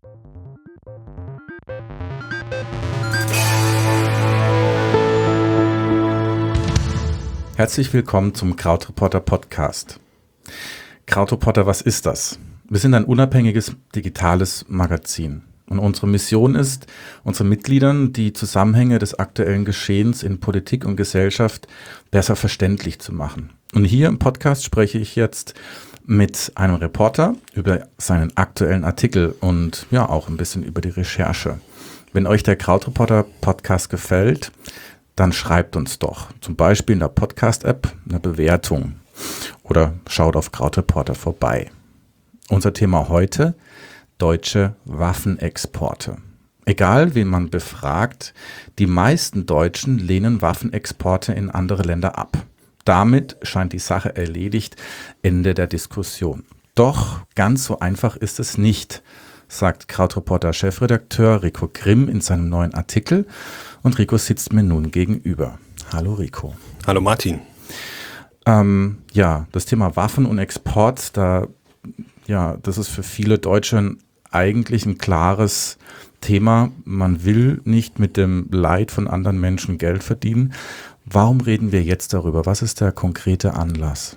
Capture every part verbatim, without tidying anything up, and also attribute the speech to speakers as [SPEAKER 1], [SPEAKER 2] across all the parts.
[SPEAKER 1] Herzlich willkommen zum Krautreporter Podcast. Krautreporter, was ist das? Wir sind ein unabhängiges digitales Magazin. Und unsere Mission ist, unseren Mitgliedern die Zusammenhänge des aktuellen Geschehens in Politik und Gesellschaft besser verständlich zu machen. Und hier im Podcast spreche ich jetzt mit einem Reporter über seinen aktuellen Artikel und ja auch ein bisschen über die Recherche. Wenn euch der Krautreporter Podcast gefällt, dann schreibt uns doch, zum Beispiel in der Podcast-App eine Bewertung oder schaut auf Krautreporter vorbei. Unser Thema heute: deutsche Waffenexporte. Egal, wen man befragt, die meisten Deutschen lehnen Waffenexporte in andere Länder ab. Damit scheint die Sache erledigt, Ende der Diskussion. Doch ganz so einfach ist es nicht, sagt Krautreporter-Chefredakteur Rico Grimm in seinem neuen Artikel. Und Rico sitzt mir nun gegenüber. Hallo Rico.
[SPEAKER 2] Hallo Martin.
[SPEAKER 1] Ähm, ja, das Thema Waffen und Export, da, ja, das ist für viele Deutsche eigentlich ein klares Thema. Man will nicht mit dem Leid von anderen Menschen Geld verdienen. Warum reden wir jetzt darüber? Was ist der konkrete Anlass?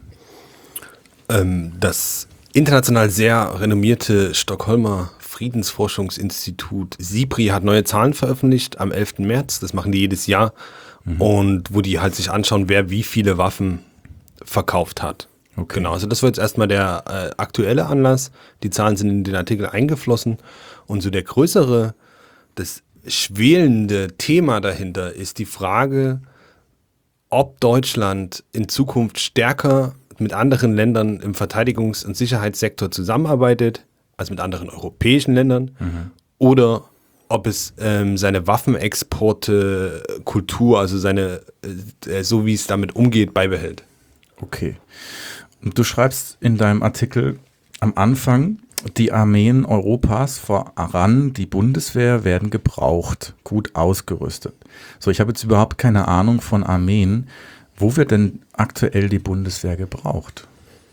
[SPEAKER 2] Ähm, das international sehr renommierte Stockholmer Friedensforschungsinstitut SIPRI hat neue Zahlen veröffentlicht am elften März. Das machen die jedes Jahr. Mhm. Und wo die halt sich anschauen, wer wie viele Waffen verkauft hat.
[SPEAKER 1] Okay.
[SPEAKER 2] Genau, also das war jetzt erstmal der äh, aktuelle Anlass. Die Zahlen sind in den Artikel eingeflossen. Und so der größere, das schwelende Thema dahinter ist die Frage, ob Deutschland in Zukunft stärker mit anderen Ländern im Verteidigungs- und Sicherheitssektor zusammenarbeitet, als mit anderen europäischen Ländern, mhm. oder ob es ähm, seine Waffenexporte, Kultur, also seine, äh, so wie es damit umgeht, beibehält.
[SPEAKER 1] Okay. Und du schreibst in deinem Artikel am Anfang, die Armeen Europas, voran die Bundeswehr, werden gebraucht, gut ausgerüstet. So, ich habe jetzt überhaupt keine Ahnung von Armeen. Wo wird denn aktuell die Bundeswehr gebraucht?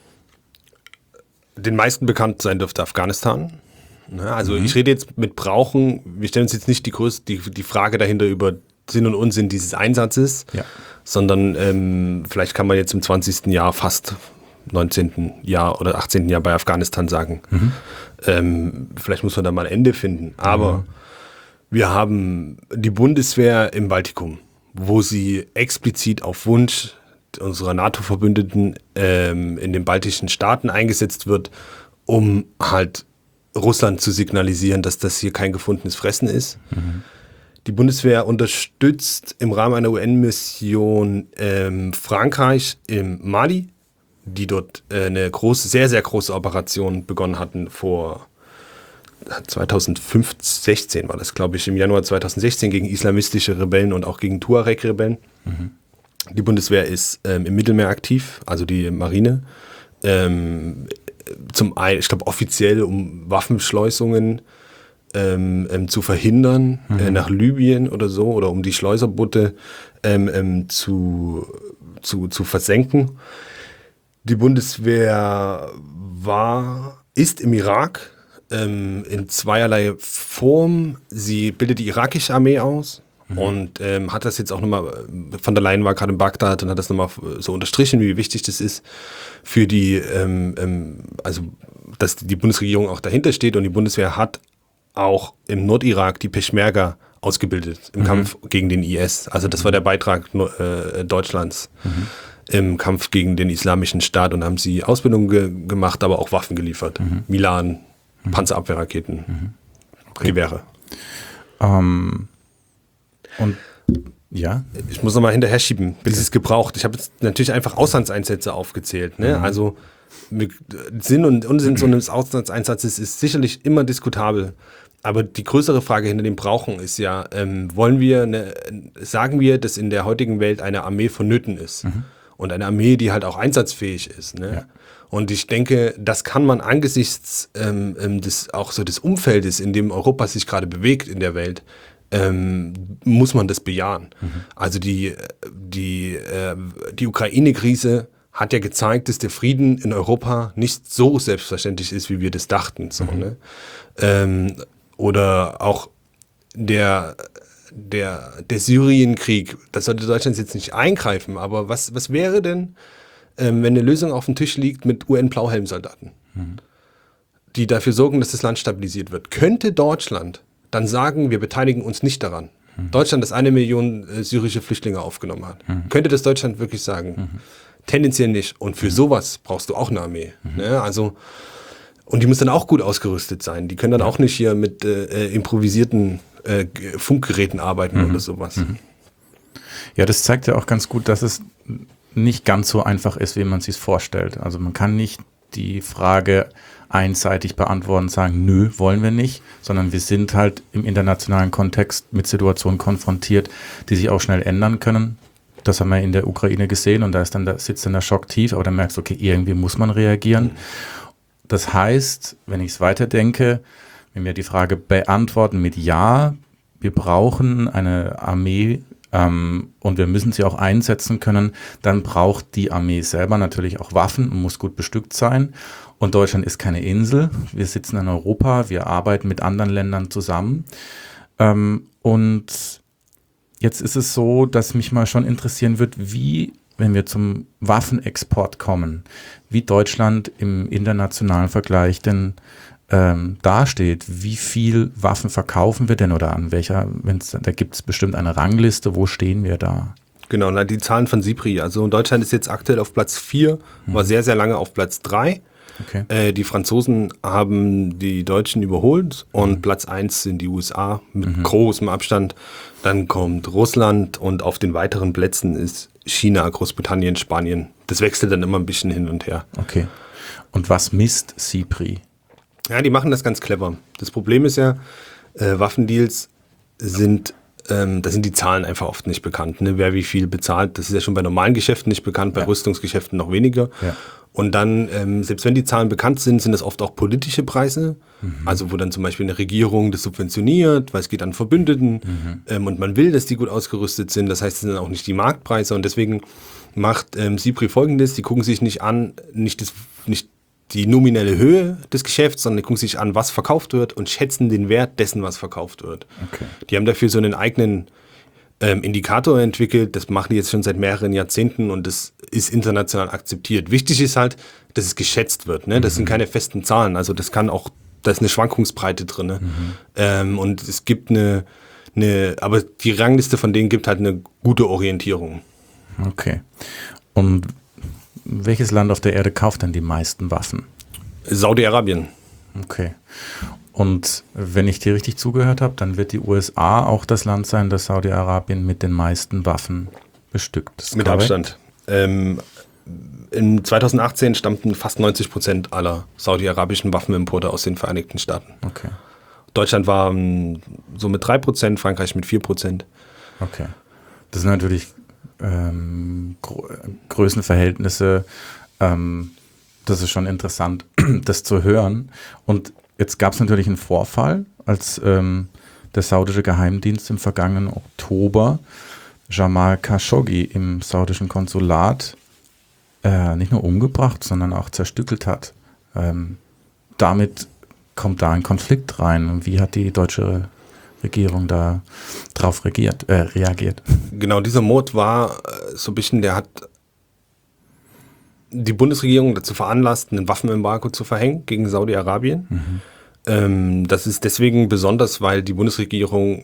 [SPEAKER 2] Den meisten bekannt sein dürfte Afghanistan. Also mhm. ich rede jetzt mit brauchen, wir stellen uns jetzt nicht die, größte, die, die Frage dahinter über Sinn und Unsinn dieses Einsatzes, ja. sondern ähm, vielleicht kann man jetzt im zwanzigsten Jahr, fast neunzehnten Jahr oder achtzehnten Jahr bei Afghanistan sagen. Mhm. Ähm, vielleicht muss man da mal ein Ende finden. Aber mhm. wir haben die Bundeswehr im Baltikum, wo sie explizit auf Wunsch unserer NATO-Verbündeten ähm, in den baltischen Staaten eingesetzt wird, um halt Russland zu signalisieren, dass das hier kein gefundenes Fressen ist. Mhm. Die Bundeswehr unterstützt im Rahmen einer U N-Mission ähm, Frankreich im Mali, die dort äh, eine große, sehr, sehr große Operation begonnen hatten vor zweitausendsechzehn war das, glaube ich, im Januar zweitausendsechzehn gegen islamistische Rebellen und auch gegen Tuareg-Rebellen. Mhm. Die Bundeswehr ist ähm, im Mittelmeer aktiv, also die Marine. Ähm, zum einen, ich glaube, offiziell, um Waffenschleusungen ähm, ähm, zu verhindern, mhm. äh, nach Libyen oder so, oder um die Schleuserboote ähm, ähm, zu, zu, zu versenken. Die Bundeswehr war, ist im Irak ähm, in zweierlei Form. Sie bildet die irakische Armee aus. Mhm. Und ähm, hat das jetzt auch nochmal, von der Leyen war gerade in Bagdad und hat das nochmal so unterstrichen, wie wichtig das ist für die, ähm, ähm, also dass die Bundesregierung auch dahinter steht, und die Bundeswehr hat auch im Nordirak die Peschmerga ausgebildet im mhm. Kampf gegen den I S. Also das war der Beitrag äh, Deutschlands mhm. im Kampf gegen den Islamischen Staat, und haben sie Ausbildung ge- gemacht, aber auch Waffen geliefert. Mhm. Milan, mhm. Panzerabwehrraketen, mhm. okay. Gewehre.
[SPEAKER 1] Ähm... Und ja,
[SPEAKER 2] ich muss nochmal hinterher schieben, bis es gebraucht. Ich habe jetzt natürlich einfach Auslandseinsätze aufgezählt. Ne? Mhm. Also Sinn und Unsinn so eines Auslandseinsatzes ist sicherlich immer diskutabel. Aber die größere Frage hinter dem Brauchen ist ja, ähm, wollen wir, eine, sagen wir, dass in der heutigen Welt eine Armee vonnöten ist. Mhm. Und eine Armee, die halt auch einsatzfähig ist. Ne? Ja. Und ich denke, das kann man angesichts ähm, des, auch so des Umfeldes, in dem Europa sich gerade bewegt in der Welt, Ähm, muss man das bejahen. Mhm. Also die, die, äh, die Ukraine-Krise hat ja gezeigt, dass der Frieden in Europa nicht so selbstverständlich ist, wie wir das dachten. So, mhm. ne? ähm, oder auch der, der, der Syrienkrieg, da sollte Deutschland jetzt nicht eingreifen, aber was, was wäre denn, ähm, wenn eine Lösung auf dem Tisch liegt mit U N-Blauhelm-Soldaten, mhm. die dafür sorgen, dass das Land stabilisiert wird? Könnte Deutschland dann sagen, wir beteiligen uns nicht daran? Mhm. Deutschland, das eine Million äh, syrische Flüchtlinge aufgenommen hat. Mhm. Könnte das Deutschland wirklich sagen? Mhm. Tendenziell nicht. Und für mhm. sowas brauchst du auch eine Armee. Mhm. Ne? Also, und die muss dann auch gut ausgerüstet sein. Die können dann ja. auch nicht hier mit äh, improvisierten äh, Funkgeräten arbeiten mhm. oder sowas. Mhm.
[SPEAKER 1] Ja, das zeigt ja auch ganz gut, dass es nicht ganz so einfach ist, wie man es sich vorstellt. Also man kann nicht die Frage einseitig beantworten und sagen, nö, wollen wir nicht, sondern wir sind halt im internationalen Kontext mit Situationen konfrontiert, die sich auch schnell ändern können. Das haben wir in der Ukraine gesehen und da ist dann da sitzt dann der Schock tief, aber dann merkst du, okay, irgendwie muss man reagieren. Mhm. Das heißt, wenn ich es weiterdenke, wenn wir die Frage beantworten mit Ja, wir brauchen eine Armee ähm, und wir müssen sie auch einsetzen können, dann braucht die Armee selber natürlich auch Waffen und muss gut bestückt sein. Und Deutschland ist keine Insel. Wir sitzen in Europa, wir arbeiten mit anderen Ländern zusammen. Ähm, und jetzt ist es so, dass mich mal schon interessieren wird, wie, wenn wir zum Waffenexport kommen, wie Deutschland im internationalen Vergleich denn ähm, dasteht. Wie viel Waffen verkaufen wir denn oder an welcher, wenn's, da gibt es bestimmt eine Rangliste, wo stehen wir da?
[SPEAKER 2] Genau, die Zahlen von SIPRI. Also Deutschland ist jetzt aktuell auf Platz vier, hm. war sehr, sehr lange auf Platz drei. Okay. Äh, die Franzosen haben die Deutschen überholt und mhm. Platz eins sind die U S A mit mhm. großem Abstand. Dann kommt Russland und auf den weiteren Plätzen ist China, Großbritannien, Spanien. Das wechselt dann immer ein bisschen hin und her.
[SPEAKER 1] Okay. Und was misst SIPRI?
[SPEAKER 2] Ja, die machen das ganz clever. Das Problem ist ja, äh, Waffendeals sind, ähm, da sind die Zahlen einfach oft nicht bekannt. Ne? Wer wie viel bezahlt, das ist ja schon bei normalen Geschäften nicht bekannt, bei ja. Rüstungsgeschäften noch weniger. Ja. Und dann, ähm, selbst wenn die Zahlen bekannt sind, sind das oft auch politische Preise. Mhm. Also wo dann zum Beispiel eine Regierung das subventioniert, weil es geht an Verbündeten. Mhm. Ähm, und man will, dass die gut ausgerüstet sind. Das heißt, es sind auch nicht die Marktpreise. Und deswegen macht ähm, SIPRI Folgendes. Die gucken sich nicht an, nicht, das, nicht die nominelle Höhe des Geschäfts, sondern die gucken sich an, was verkauft wird und schätzen den Wert dessen, was verkauft wird. Okay. Die haben dafür so einen eigenen Ähm, Indikator entwickelt, das machen die jetzt schon seit mehreren Jahrzehnten und das ist international akzeptiert. Wichtig ist halt, dass es geschätzt wird, ne? Das mhm. sind keine festen Zahlen, also das kann auch, da ist eine Schwankungsbreite drin. Ne? Mhm. Ähm, und es gibt eine, eine, aber die Rangliste von denen gibt halt eine gute Orientierung.
[SPEAKER 1] Okay. Und welches Land auf der Erde kauft denn die meisten Waffen?
[SPEAKER 2] Saudi-Arabien.
[SPEAKER 1] Okay. Und wenn ich dir richtig zugehört habe, dann wird die U S A auch das Land sein, das Saudi-Arabien mit den meisten Waffen bestückt.
[SPEAKER 2] Mit korrekt? Abstand. Ähm, in zweitausendachtzehn stammten fast neunzig Prozent aller saudi-arabischen Waffenimporte aus den Vereinigten Staaten.
[SPEAKER 1] Okay.
[SPEAKER 2] Deutschland war um, so mit drei Prozent, Frankreich mit vier Prozent.
[SPEAKER 1] Okay. Das sind natürlich ähm, Gro- Größenverhältnisse. Ähm, das ist schon interessant, das zu hören. Und jetzt gab es natürlich einen Vorfall, als ähm, der saudische Geheimdienst im vergangenen Oktober Jamal Khashoggi im saudischen Konsulat äh, nicht nur umgebracht, sondern auch zerstückelt hat. Ähm, damit kommt da ein Konflikt rein. Und wie hat die deutsche Regierung da drauf regiert, äh, reagiert?
[SPEAKER 2] Genau, dieser Mord war äh, so ein bisschen, der hat die Bundesregierung dazu veranlasst, ein Waffenembargo zu verhängen gegen Saudi-Arabien. Mhm. Ähm, das ist deswegen besonders, weil die Bundesregierung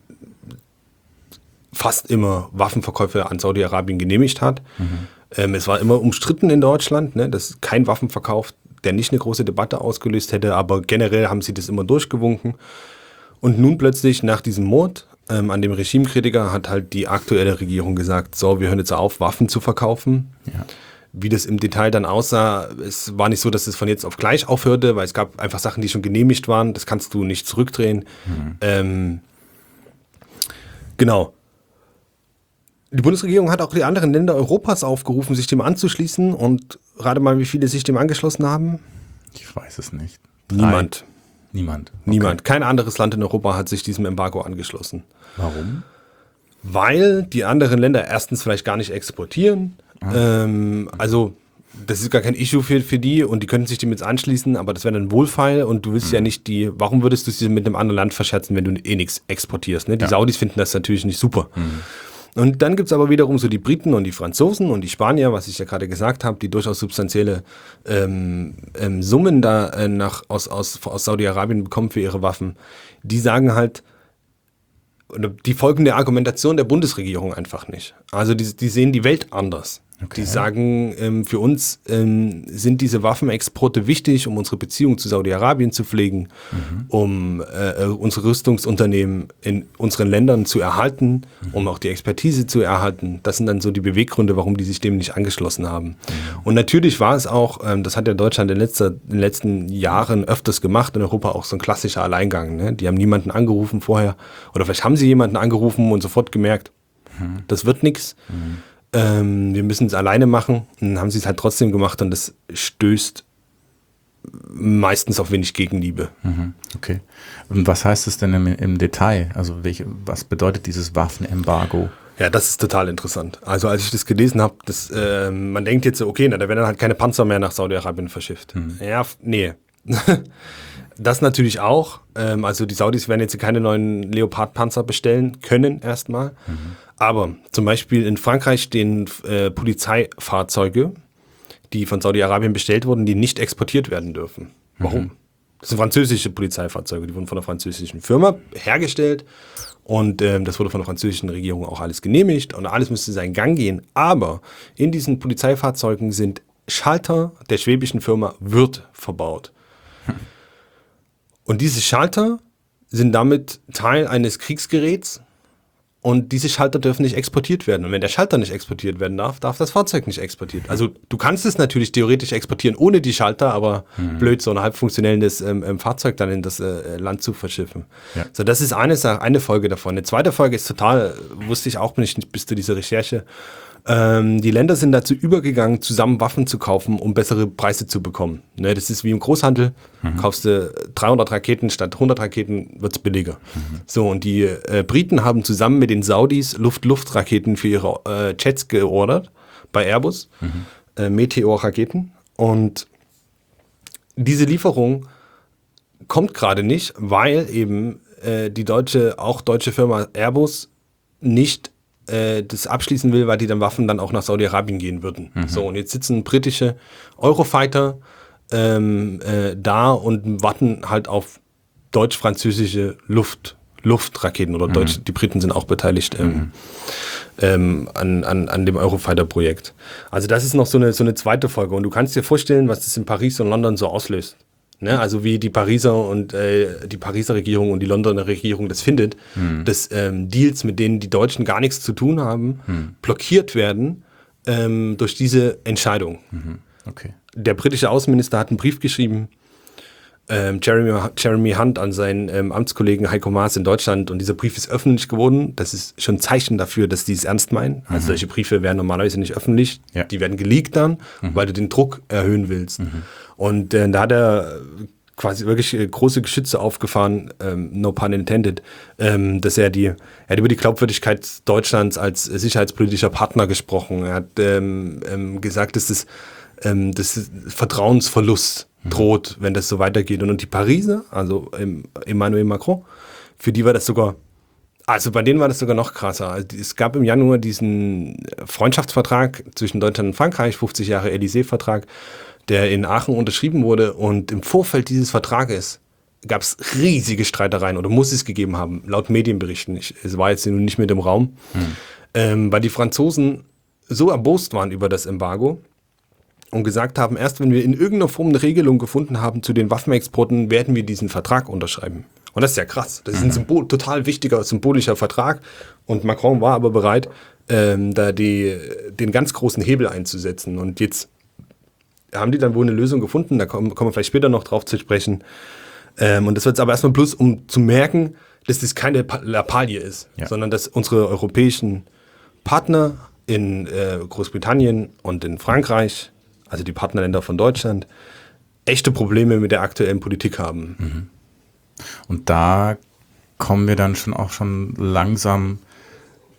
[SPEAKER 2] fast immer Waffenverkäufe an Saudi-Arabien genehmigt hat. Mhm. Ähm, es war immer umstritten in Deutschland, ne, dass kein Waffenverkauf, der nicht eine große Debatte ausgelöst hätte, aber generell haben sie das immer durchgewunken. Und nun plötzlich nach diesem Mord ähm, an dem Regimekritiker hat halt die aktuelle Regierung gesagt, so, wir hören jetzt auf, Waffen zu verkaufen. Ja. Wie das im Detail dann aussah, es war nicht so, dass es von jetzt auf gleich aufhörte, weil es gab einfach Sachen, die schon genehmigt waren. Das kannst du nicht zurückdrehen. Mhm. Ähm, genau. Die Bundesregierung hat auch die anderen Länder Europas aufgerufen, sich dem anzuschließen. Und rate mal, wie viele sich dem angeschlossen haben?
[SPEAKER 1] Ich weiß es nicht.
[SPEAKER 2] Niemand.
[SPEAKER 1] Drei. Niemand. Okay.
[SPEAKER 2] Niemand. Kein anderes Land in Europa hat sich diesem Embargo angeschlossen.
[SPEAKER 1] Warum?
[SPEAKER 2] Weil die anderen Länder erstens vielleicht gar nicht exportieren. Ah. Ähm, also das ist gar kein Issue für, für die und die könnten sich dem jetzt anschließen, aber das wäre dann Wohlfeil und du willst mhm. ja nicht die, warum würdest du sie mit einem anderen Land verscherzen, wenn du eh nichts exportierst? Ne? Die ja. Saudis finden das natürlich nicht super. Mhm. Und dann gibt es aber wiederum so die Briten und die Franzosen und die Spanier, was ich ja gerade gesagt habe, die durchaus substanzielle ähm, ähm, Summen da äh, nach, aus, aus, aus Saudi-Arabien bekommen für ihre Waffen. Die sagen halt, die folgen der Argumentation der Bundesregierung einfach nicht. Also die, die sehen die Welt anders. Okay. Die sagen, ähm, für uns ähm, sind diese Waffenexporte wichtig, um unsere Beziehung zu Saudi-Arabien zu pflegen, mhm. um äh, unsere Rüstungsunternehmen in unseren Ländern zu erhalten, mhm. um auch die Expertise zu erhalten. Das sind dann so die Beweggründe, warum die sich dem nicht angeschlossen haben. Mhm. Und natürlich war es auch, ähm, das hat ja Deutschland in, letzter, in den letzten Jahren öfters gemacht, in Europa auch so ein klassischer Alleingang. Ne? Die haben niemanden angerufen vorher oder vielleicht haben sie jemanden angerufen und sofort gemerkt, mhm. das wird nichts. Mhm. Ähm, wir müssen es alleine machen. Und dann haben sie es halt trotzdem gemacht und das stößt meistens auf wenig Gegenliebe.
[SPEAKER 1] Mhm, okay. Und was heißt es denn im, im Detail? Also welche, was bedeutet dieses Waffenembargo?
[SPEAKER 2] Ja, das ist total interessant. Also als ich das gelesen habe, das, äh, man denkt jetzt so, okay, na, da werden dann halt keine Panzer mehr nach Saudi-Arabien verschifft. Mhm. Ja, nee. Das natürlich auch. Ähm, also die Saudis werden jetzt keine neuen Leopard-Panzer bestellen können erstmal. Mhm. Aber zum Beispiel in Frankreich stehen äh, Polizeifahrzeuge, die von Saudi-Arabien bestellt wurden, die nicht exportiert werden dürfen. Warum? Mhm. Das sind französische Polizeifahrzeuge, die wurden von einer französischen Firma hergestellt und ähm, das wurde von der französischen Regierung auch alles genehmigt und alles müsste seinen Gang gehen. Aber in diesen Polizeifahrzeugen sind Schalter der schwäbischen Firma Würth verbaut. Hm. Und diese Schalter sind damit Teil eines Kriegsgeräts. Und diese Schalter dürfen nicht exportiert werden. Und wenn der Schalter nicht exportiert werden darf, darf das Fahrzeug nicht exportiert werden. Also du kannst es natürlich theoretisch exportieren ohne die Schalter, aber mhm. blöd, so ein halb funktionelles ähm, Fahrzeug dann in das äh, Land zu verschiffen. Ja. So, das ist eine, eine Folge davon. Eine zweite Folge ist total, wusste ich auch nicht bis zu dieser Recherche, ähm, die Länder sind dazu übergegangen, zusammen Waffen zu kaufen, um bessere Preise zu bekommen. Ne, das ist wie im Großhandel. Mhm. Kaufst du dreihundert Raketen statt hundert Raketen, wird es billiger. Mhm. So, und die äh, Briten haben zusammen mit den Saudis Luft-Luft-Raketen für ihre äh, Jets geordert, bei Airbus, mhm. äh, Meteor-Raketen. Und diese Lieferung kommt gerade nicht, weil eben äh, die deutsche, auch deutsche Firma Airbus nicht das abschließen will, weil die dann Waffen dann auch nach Saudi-Arabien gehen würden. Mhm. So, und jetzt sitzen britische Eurofighter ähm, äh, da und warten halt auf deutsch-französische Luft, Luftraketen oder mhm. Deutsch, die Briten sind auch beteiligt ähm, mhm. ähm, an, an, an dem Eurofighter-Projekt. Also das ist noch so eine, so eine zweite Folge und du kannst dir vorstellen, was das in Paris und London so auslöst. Ne, also wie die Pariser und äh, die Pariser Regierung und die Londoner Regierung das findet, hm. dass ähm, Deals, mit denen die Deutschen gar nichts zu tun haben, hm. blockiert werden ähm, durch diese Entscheidung. Mhm. Okay. Der britische Außenminister hat einen Brief geschrieben, ähm, Jeremy, Jeremy Hunt an seinen ähm, Amtskollegen Heiko Maas in Deutschland und dieser Brief ist öffentlich geworden. Das ist schon ein Zeichen dafür, dass die es ernst meinen. Also mhm. solche Briefe werden normalerweise nicht öffentlich, ja. die werden geleakt dann, mhm. weil du den Druck erhöhen willst. Mhm. Und äh, da hat er quasi wirklich äh, große Geschütze aufgefahren, ähm, no pun intended, ähm, dass er die, er hat über die Glaubwürdigkeit Deutschlands als äh, sicherheitspolitischer Partner gesprochen. Er hat ähm, ähm, gesagt, dass das, ähm, das Vertrauensverlust mhm. droht, wenn das so weitergeht. Und, und die Pariser, also ähm, Emmanuel Macron, für die war das sogar, also bei denen war das sogar noch krasser. Also es gab im Januar diesen Freundschaftsvertrag zwischen Deutschland und Frankreich, fünfzig Jahre Élysée-Vertrag, der in Aachen unterschrieben wurde. Und im Vorfeld dieses Vertrages gab es riesige Streitereien oder muss es gegeben haben, laut Medienberichten. Ich, es war jetzt nicht mit im Raum, hm. ähm, weil die Franzosen so erbost waren über das Embargo und gesagt haben, erst wenn wir in irgendeiner Form eine Regelung gefunden haben zu den Waffenexporten, werden wir diesen Vertrag unterschreiben. Und das ist ja krass. Das ist ein Symbol, total wichtiger, symbolischer Vertrag. Und Macron war aber bereit, ähm, da die, den ganz großen Hebel einzusetzen. Und jetzt haben die dann wohl eine Lösung gefunden, da kommen, kommen wir vielleicht später noch drauf zu sprechen. Ähm, und das wird jetzt aber erstmal bloß, um zu merken, dass das keine Lappalie ist, ja. sondern dass unsere europäischen Partner in äh, Großbritannien und in Frankreich, also die Partnerländer von Deutschland, echte Probleme mit der aktuellen Politik haben.
[SPEAKER 1] Mhm. Und da kommen wir dann schon auch schon langsam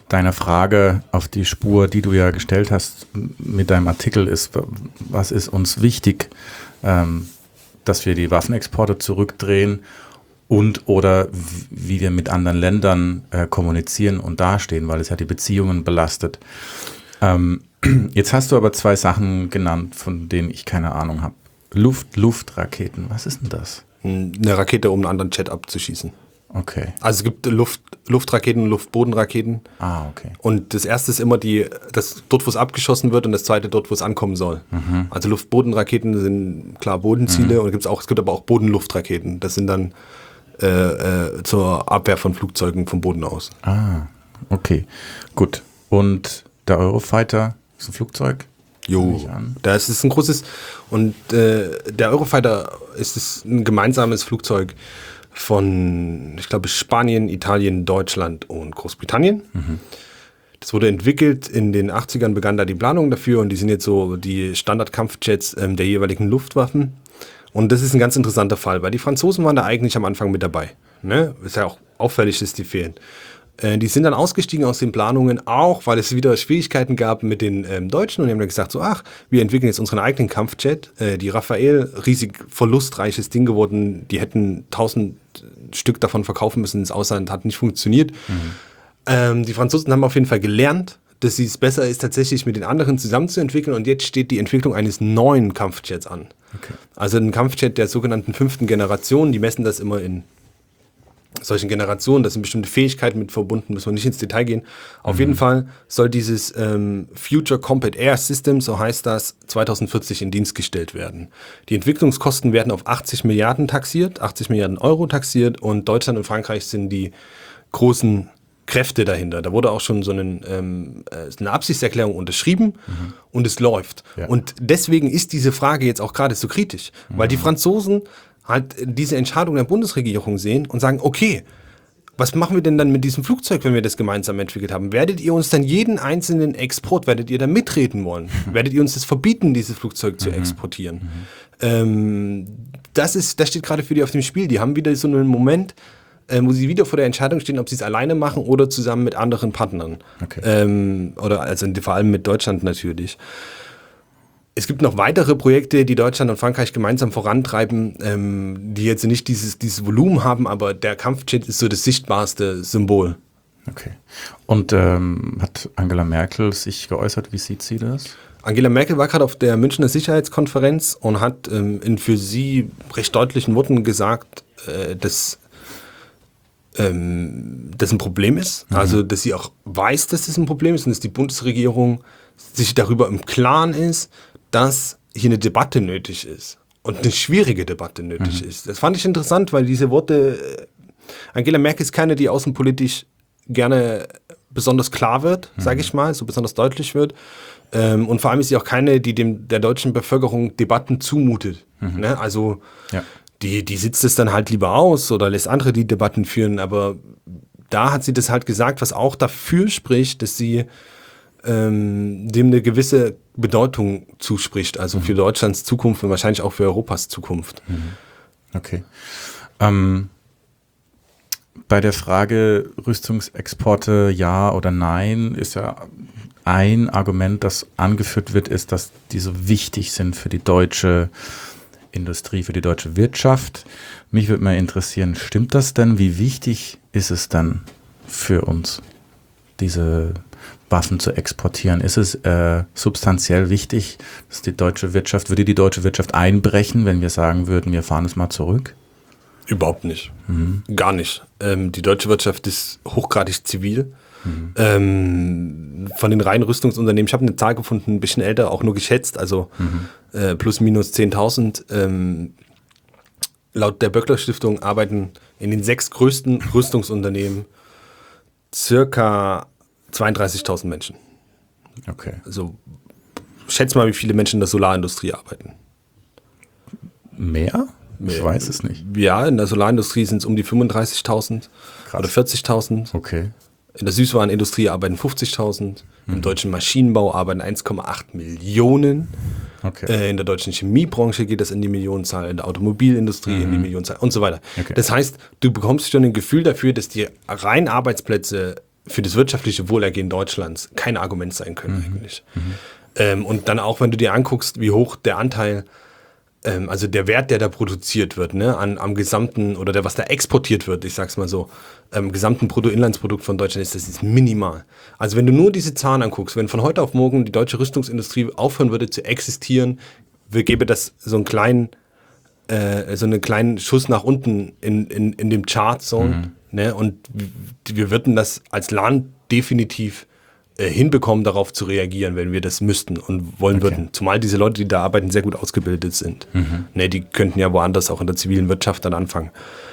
[SPEAKER 1] deiner Frage auf die Spur, die du ja gestellt hast mit deinem Artikel, ist, was ist uns wichtig, ähm, dass wir die Waffenexporte zurückdrehen und oder wie wir mit anderen Ländern äh, kommunizieren und dastehen, weil es ja die Beziehungen belastet. Ähm, jetzt hast du aber zwei Sachen genannt, von denen ich keine Ahnung habe. Luft-Luft-Raketen, was ist denn das?
[SPEAKER 2] Eine Rakete, um einen anderen Jet abzuschießen.
[SPEAKER 1] Okay.
[SPEAKER 2] Also es gibt Luft, Luftraketen und Luftbodenraketen.
[SPEAKER 1] Ah, okay.
[SPEAKER 2] Und das erste ist immer die, das dort, wo es abgeschossen wird, und das zweite dort, wo es ankommen soll. Mhm. Also Luftbodenraketen sind klar Bodenziele, mhm. und gibt's auch, es gibt aber auch Bodenluftraketen. Das sind dann äh, äh, zur Abwehr von Flugzeugen vom Boden aus.
[SPEAKER 1] Ah, okay. Gut. Und der Eurofighter ist ein Flugzeug?
[SPEAKER 2] Jo, da ist es ein großes, und äh, der Eurofighter ist es ein gemeinsames Flugzeug von, ich glaube, Spanien, Italien, Deutschland und Großbritannien. Mhm. Das wurde entwickelt, in den achtzigern begann da die Planung dafür, und die sind jetzt so die Standardkampfjets ähm, der jeweiligen Luftwaffen. Und das ist ein ganz interessanter Fall, weil die Franzosen waren da eigentlich am Anfang mit dabei. Ne? Ist ja auch auffällig, dass die fehlen. Die sind dann ausgestiegen aus den Planungen, auch weil es wieder Schwierigkeiten gab mit den ähm, Deutschen, und die haben dann gesagt, so, ach, wir entwickeln jetzt unseren eigenen Kampfjet. Äh, die Rafale, riesig verlustreiches Ding geworden, die hätten tausend Stück davon verkaufen müssen ins Ausland, hat nicht funktioniert. Mhm. Ähm, die Franzosen haben auf jeden Fall gelernt, dass es besser ist, tatsächlich mit den anderen zusammenzuentwickeln, und jetzt steht die Entwicklung eines neuen Kampfjets an. Okay. Also ein Kampfjet der sogenannten fünften Generation, die messen das immer in solchen Generationen, da sind bestimmte Fähigkeiten mit verbunden, müssen wir nicht ins Detail gehen. Auf mhm. jeden Fall soll dieses ähm, Future Combat Air System, so heißt das, zweitausendvierzig in Dienst gestellt werden. Die Entwicklungskosten werden auf achtzig Milliarden taxiert, achtzig Milliarden Euro taxiert, und Deutschland und Frankreich sind die großen Kräfte dahinter. Da wurde auch schon so einen, ähm, eine Absichtserklärung unterschrieben, mhm. und es läuft. Ja. Und deswegen ist diese Frage jetzt auch gerade so kritisch, mhm. weil die Franzosen halt diese Entscheidung der Bundesregierung sehen und sagen, okay, was machen wir denn dann mit diesem Flugzeug, wenn wir das gemeinsam entwickelt haben? Werdet ihr uns dann jeden einzelnen Export, werdet ihr da mitreden wollen? Mhm. Werdet ihr uns das verbieten, dieses Flugzeug zu mhm. exportieren? Mhm. Ähm, das ist, das steht gerade für die auf dem Spiel. Die haben wieder so einen Moment, äh, wo sie wieder vor der Entscheidung stehen, ob sie es alleine machen oder zusammen mit anderen Partnern. Okay. Ähm, oder also vor allem mit Deutschland natürlich. Es gibt noch weitere Projekte, die Deutschland und Frankreich gemeinsam vorantreiben, ähm, die jetzt nicht dieses, dieses Volumen haben, aber der Kampfjet ist so das sichtbarste Symbol.
[SPEAKER 1] Okay. Und ähm, hat Angela Merkel sich geäußert? Wie sieht sie das?
[SPEAKER 2] Angela Merkel war gerade auf der Münchner Sicherheitskonferenz und hat ähm, in für sie recht deutlichen Worten gesagt, äh, dass ähm, das ein Problem ist. Mhm. Also, dass sie auch weiß, dass das ein Problem ist, und dass die Bundesregierung sich darüber im Klaren ist, dass hier eine Debatte nötig ist und eine schwierige Debatte nötig mhm. ist. Das fand ich interessant, weil diese Worte, Angela Merkel ist keine, die außenpolitisch gerne besonders klar wird, mhm. sage ich mal, so besonders deutlich wird. Ähm, und vor allem ist sie auch keine, die dem der deutschen Bevölkerung Debatten zumutet. Mhm. Ne? Also ja. die, die sitzt es dann halt lieber aus oder lässt andere die Debatten führen. Aber da hat sie das halt gesagt, was auch dafür spricht, dass sie ähm, dem eine gewisse Bedeutung zuspricht, also mhm. für Deutschlands Zukunft und wahrscheinlich auch für Europas Zukunft.
[SPEAKER 1] Mhm. Okay. Ähm, bei der Frage Rüstungsexporte ja oder nein ist ja ein Argument, das angeführt wird, ist, dass die so wichtig sind für die deutsche Industrie, für die deutsche Wirtschaft. Mich würde mal interessieren, stimmt das denn? Wie wichtig ist es dann für uns, diese Waffen zu exportieren? Ist es äh, substanziell wichtig, dass die deutsche Wirtschaft, würde die deutsche Wirtschaft einbrechen, wenn wir sagen würden, wir fahren es mal zurück?
[SPEAKER 2] Überhaupt nicht. Mhm. Gar nicht. Ähm, die deutsche Wirtschaft ist hochgradig zivil. Mhm. Ähm, von den reinen Rüstungsunternehmen, ich habe eine Zahl gefunden, ein bisschen älter, auch nur geschätzt, also mhm. äh, plus minus zehntausend. Ähm, laut der Böckler Stiftung arbeiten in den sechs größten Rüstungsunternehmen circa zweiunddreißigtausend Menschen.
[SPEAKER 1] Okay.
[SPEAKER 2] Also schätz mal, wie viele Menschen in der Solarindustrie arbeiten.
[SPEAKER 1] Mehr? Ich weiß es nicht.
[SPEAKER 2] Ja, in der Solarindustrie sind es um die fünfunddreißigtausend oder vierzigtausend.
[SPEAKER 1] Okay.
[SPEAKER 2] In der Süßwarenindustrie arbeiten fünfzigtausend. Mhm. Im deutschen Maschinenbau arbeiten eins Komma acht Millionen. Okay. Äh, in der deutschen Chemiebranche geht das in die Millionenzahl, in der Automobilindustrie mhm. in die Millionenzahl und so weiter. Okay. Das heißt, du bekommst schon ein Gefühl dafür, dass die reinen Arbeitsplätze für das wirtschaftliche Wohlergehen Deutschlands kein Argument sein können
[SPEAKER 1] Mhm.
[SPEAKER 2] eigentlich. Ähm, und dann auch, wenn du dir anguckst, wie hoch der Anteil, ähm, also der Wert, der da produziert wird, ne, an, am gesamten, oder der, was da exportiert wird, ich sag's mal so, ähm, gesamten Bruttoinlandsprodukt von Deutschland ist, das ist minimal. Also wenn du nur diese Zahlen anguckst, wenn von heute auf morgen die deutsche Rüstungsindustrie aufhören würde zu existieren, wir gäbe das so einen kleinen, äh, so einen kleinen Schuss nach unten in, in, in dem Chart so,
[SPEAKER 1] Mhm.
[SPEAKER 2] ne, und wir würden das als Land definitiv äh, hinbekommen, darauf zu reagieren, wenn wir das müssten und wollen
[SPEAKER 1] Okay.
[SPEAKER 2] würden. Zumal diese Leute, die da arbeiten, sehr gut ausgebildet sind.
[SPEAKER 1] Mhm.
[SPEAKER 2] Ne, die könnten ja woanders auch in der zivilen Wirtschaft dann anfangen.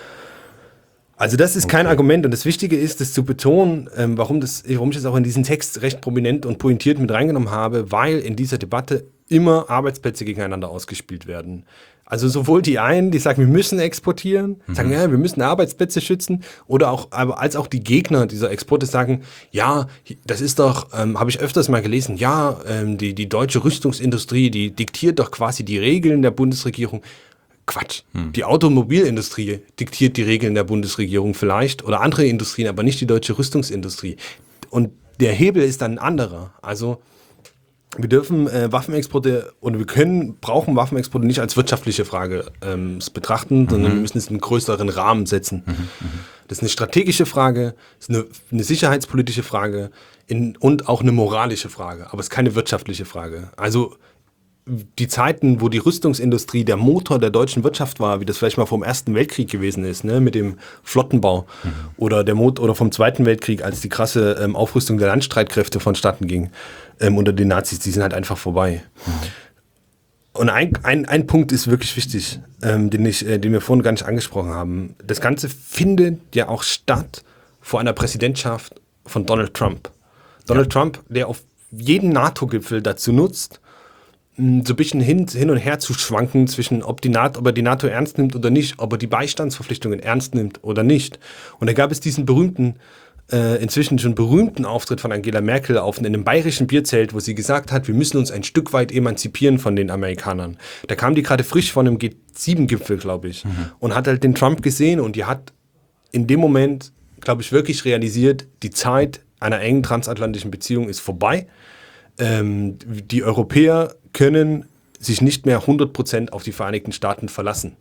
[SPEAKER 2] Also das ist kein Argument und das Wichtige ist, das zu betonen, ähm, warum, das, warum ich das auch in diesen Text recht prominent und pointiert mit reingenommen habe, weil in dieser Debatte immer Arbeitsplätze gegeneinander ausgespielt werden. Also sowohl die einen, die sagen, wir müssen exportieren, sagen, ja, wir müssen Arbeitsplätze schützen, oder auch, aber als auch die Gegner dieser Exporte sagen, ja, das ist doch, ähm, habe ich öfters mal gelesen, ja, ähm, die, die deutsche Rüstungsindustrie, die diktiert doch quasi die Regeln der Bundesregierung. Quatsch. Die Automobilindustrie diktiert die Regeln der Bundesregierung vielleicht oder andere Industrien, aber nicht die deutsche Rüstungsindustrie. Und der Hebel ist dann ein anderer. Also wir dürfen äh, Waffenexporte oder wir können, brauchen Waffenexporte nicht als wirtschaftliche Frage ähm, betrachten, mhm. sondern wir müssen es in einen größeren Rahmen setzen. Mhm, das ist eine strategische Frage, ist eine, eine sicherheitspolitische Frage in, und auch eine moralische Frage, aber es ist keine wirtschaftliche Frage. Also die Zeiten, wo die Rüstungsindustrie der Motor der deutschen Wirtschaft war, wie das vielleicht mal vom Ersten Weltkrieg gewesen ist, ne, mit dem Flottenbau, mhm. oder der Mot- oder vom Zweiten Weltkrieg, als die krasse ähm, Aufrüstung der Landstreitkräfte vonstatten ging ähm, unter den Nazis, die sind halt einfach vorbei. Mhm. Und ein, ein, ein Punkt ist wirklich wichtig, ähm, den, ich, äh, den wir vorhin gar nicht angesprochen haben. Das Ganze findet ja auch statt vor einer Präsidentschaft von Donald Trump. Donald ja. Trump, der auf jeden NATO-Gipfel dazu nutzt, so ein bisschen hin, hin und her zu schwanken zwischen, ob, die NATO, ob er die NATO ernst nimmt oder nicht, ob er die Beistandsverpflichtungen ernst nimmt oder nicht. Und da gab es diesen berühmten, äh, inzwischen schon berühmten Auftritt von Angela Merkel auf in einem bayerischen Bierzelt, wo sie gesagt hat, wir müssen uns ein Stück weit emanzipieren von den Amerikanern. Da kam die gerade frisch von einem G sieben Gipfel, glaube ich, mhm. und hat halt den Trump gesehen und die hat in dem Moment, glaube ich, wirklich realisiert, die Zeit einer engen transatlantischen Beziehung ist vorbei. Ähm, die Europäer können sich nicht mehr hundert Prozent auf die Vereinigten Staaten verlassen.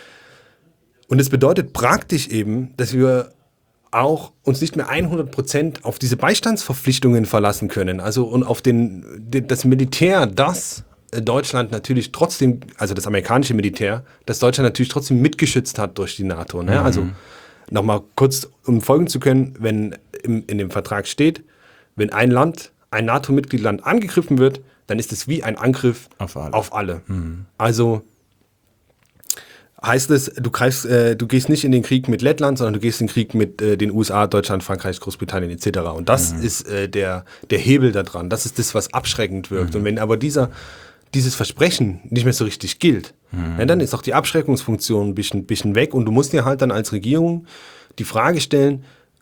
[SPEAKER 2] Und es bedeutet praktisch eben, dass wir auch uns nicht mehr hundert Prozent auf diese Beistandsverpflichtungen verlassen können. Also und auf den, das Militär, das Deutschland natürlich trotzdem, also das amerikanische Militär, das Deutschland natürlich trotzdem mitgeschützt hat durch die NATO. Ne? Mhm. Also nochmal kurz, um folgen zu können, wenn im, in dem Vertrag steht, wenn ein Land, ein NATO-Mitgliedsland angegriffen wird, dann ist es wie ein Angriff auf alle. Auf alle. Mhm. Also heißt es, du, greifst, äh, du gehst nicht in den Krieg mit Lettland, sondern du gehst in den Krieg mit äh, den U S A, Deutschland, Frankreich, Großbritannien et cetera. Und das mhm. ist äh, der, der Hebel da dran. Das ist das, was abschreckend wirkt. Mhm. Und wenn aber dieser, dieses Versprechen nicht mehr so richtig gilt, mhm. ja, dann ist auch die Abschreckungsfunktion ein bisschen, bisschen weg. Und du musst dir halt dann als Regierung die Frage stellen,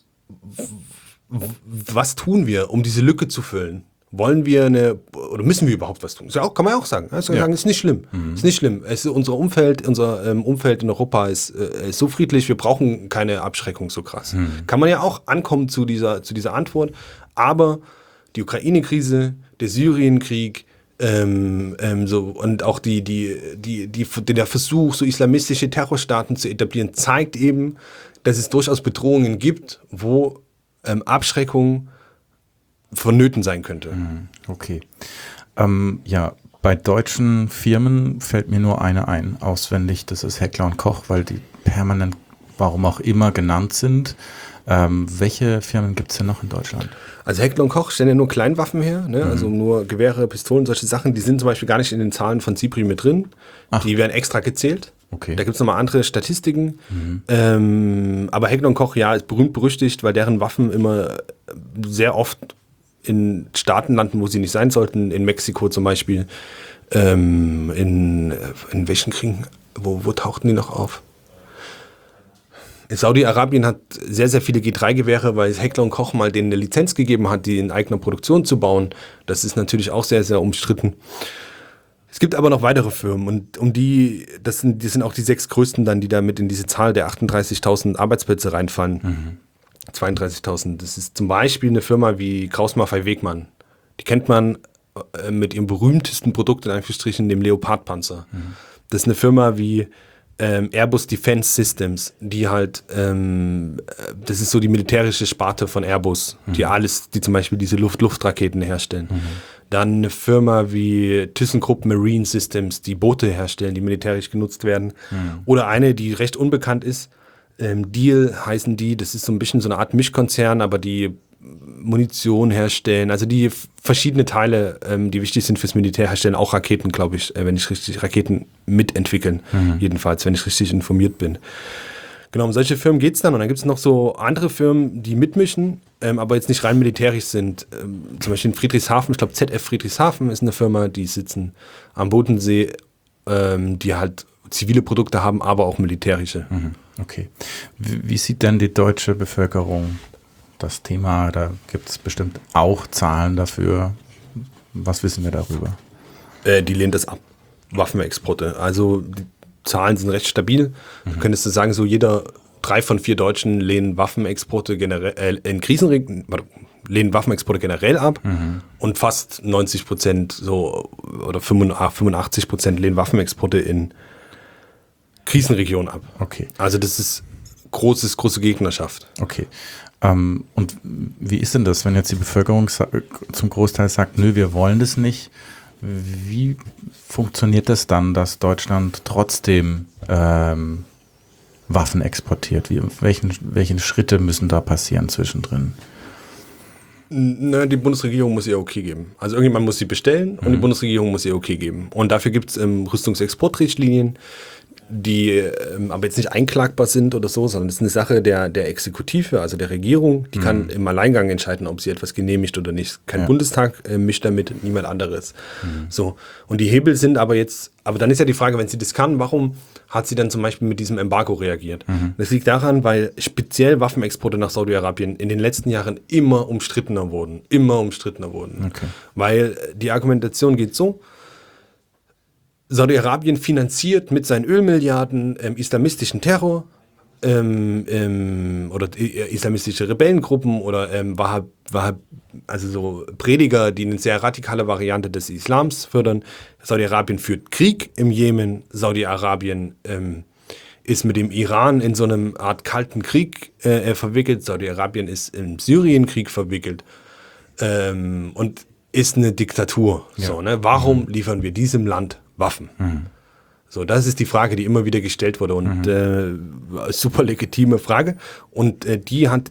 [SPEAKER 2] was tun wir, um diese Lücke zu füllen? Wollen wir eine, oder müssen wir überhaupt was tun? Das kann man ja auch sagen. Also ja. sagen, ist nicht schlimm. Mhm. Ist nicht schlimm. Es ist, unser Umfeld, unser ähm, Umfeld in Europa ist, äh, ist so friedlich, wir brauchen keine Abschreckung so krass. Mhm. Kann man ja auch ankommen zu dieser, zu dieser Antwort. Aber die Ukraine-Krise, der Syrien-Krieg, ähm, ähm, so, und auch die, die, die, die, der Versuch, so islamistische Terrorstaaten zu etablieren, zeigt eben, dass es durchaus Bedrohungen gibt, wo ähm, Abschreckung vonnöten sein könnte.
[SPEAKER 1] Okay. Ähm, ja, bei deutschen Firmen fällt mir nur eine ein, auswendig, das ist Heckler und Koch, weil die permanent, warum auch immer, genannt sind. Ähm, welche Firmen gibt es denn noch in Deutschland?
[SPEAKER 2] Also Heckler und Koch stellen ja nur Kleinwaffen her, ne? Mhm. Also nur Gewehre, Pistolen, solche Sachen, die sind zum Beispiel gar nicht in den Zahlen von SIPRI mit drin. Ach. Die werden extra gezählt. Okay. Da gibt es nochmal andere Statistiken. Mhm. Ähm, aber Heckler und Koch, ja, ist berühmt berüchtigt, weil deren Waffen immer sehr oft in Staaten landen, wo sie nicht sein sollten, in Mexiko zum Beispiel, ähm, in, in welchen Kriegen, wo, wo tauchten die noch auf? Saudi-Arabien hat sehr, sehr viele G drei Gewehre, weil Heckler und Koch mal denen eine Lizenz gegeben hat, die in eigener Produktion zu bauen. Das ist natürlich auch sehr, sehr umstritten. Es gibt aber noch weitere Firmen und um die, das sind, die sind auch die sechs größten dann, die da mit in diese Zahl der achtunddreißigtausend Arbeitsplätze reinfallen. Mhm. zweiunddreißigtausend. Das ist zum Beispiel eine Firma wie Krauss-Maffei-Wegmann. Die kennt man äh, mit ihrem berühmtesten Produkt, in Anführungsstrichen, dem Leopard-Panzer. Mhm. Das ist eine Firma wie ähm, Airbus Defence Systems, die halt, ähm, das ist so die militärische Sparte von Airbus, mhm. die alles, die zum Beispiel diese Luft-Luft-Raketen herstellen. Mhm. Dann eine Firma wie ThyssenKrupp Marine Systems, die Boote herstellen, die militärisch genutzt werden. Mhm. Oder eine, die recht unbekannt ist, ähm, Diehl heißen die, das ist so ein bisschen so eine Art Mischkonzern, aber die Munition herstellen, also die verschiedene Teile, ähm, die wichtig sind fürs Militär, herstellen auch Raketen, glaube ich, äh, wenn ich richtig, Raketen mitentwickeln, mhm. jedenfalls, wenn ich richtig informiert bin. Genau, um solche Firmen geht es dann und dann gibt es noch so andere Firmen, die mitmischen, ähm, aber jetzt nicht rein militärisch sind. Ähm, zum Beispiel in Friedrichshafen, ich glaube Z F Friedrichshafen ist eine Firma, die sitzen am Bodensee, ähm, die halt zivile Produkte haben, aber auch militärische.
[SPEAKER 1] Mhm. Okay. Wie, wie sieht denn die deutsche Bevölkerung das Thema? Da gibt es bestimmt auch Zahlen dafür. Was wissen wir darüber?
[SPEAKER 2] Äh, die lehnt das ab. Waffenexporte. Also die Zahlen sind recht stabil. Mhm. Du könntest sagen, so jeder drei von vier Deutschen lehnen Waffenexporte generell äh, in Krisenregionen lehnen Waffenexporte generell ab mhm. und fast neunzig Prozent so oder fünfundachtzig Prozent lehnen Waffenexporte in Krisenregionen ab.
[SPEAKER 1] Okay.
[SPEAKER 2] Also das ist großes, große Gegnerschaft.
[SPEAKER 1] Okay. Ähm, und wie ist denn das, wenn jetzt die Bevölkerung sa- zum Großteil sagt, nö, wir wollen das nicht? Wie funktioniert das dann, dass Deutschland trotzdem ähm, Waffen exportiert? Wie, welchen, welche Schritte müssen da passieren zwischendrin?
[SPEAKER 2] Na, die Bundesregierung muss ihr okay geben. Also irgendjemand muss sie bestellen und mhm. die Bundesregierung muss ihr okay geben. Und dafür gibt es ähm, Rüstungsexportrichtlinien, die ähm, aber jetzt nicht einklagbar sind oder so, sondern es ist eine Sache der, der Exekutive, also der Regierung. Die mhm. kann im Alleingang entscheiden, ob sie etwas genehmigt oder nicht. Kein ja. Bundestag äh, mischt damit, niemand anderes. Mhm. So. Und die Hebel sind aber jetzt, aber dann ist ja die Frage, wenn sie das kann, warum hat sie dann zum Beispiel mit diesem Embargo reagiert? Mhm. Das liegt daran, weil speziell Waffenexporte nach Saudi-Arabien in den letzten Jahren immer umstrittener wurden. Immer umstrittener wurden. Okay. Weil die Argumentation geht so: Saudi-Arabien finanziert mit seinen Ölmilliarden ähm, islamistischen Terror ähm, ähm, oder äh, islamistische Rebellengruppen oder ähm, Wahhab, Wahhab, also so Prediger, die eine sehr radikale Variante des Islams fördern. Saudi-Arabien führt Krieg im Jemen. Saudi-Arabien ähm, ist mit dem Iran in so einem Art kalten Krieg äh, verwickelt. Saudi-Arabien ist im Syrienkrieg verwickelt ähm, und ist eine Diktatur. Ja. So, ne? Warum mhm. liefern wir diesem Land Waffen? Mhm. So, das ist die Frage, die immer wieder gestellt wurde und mhm. äh, super legitime Frage. Und äh, die hat,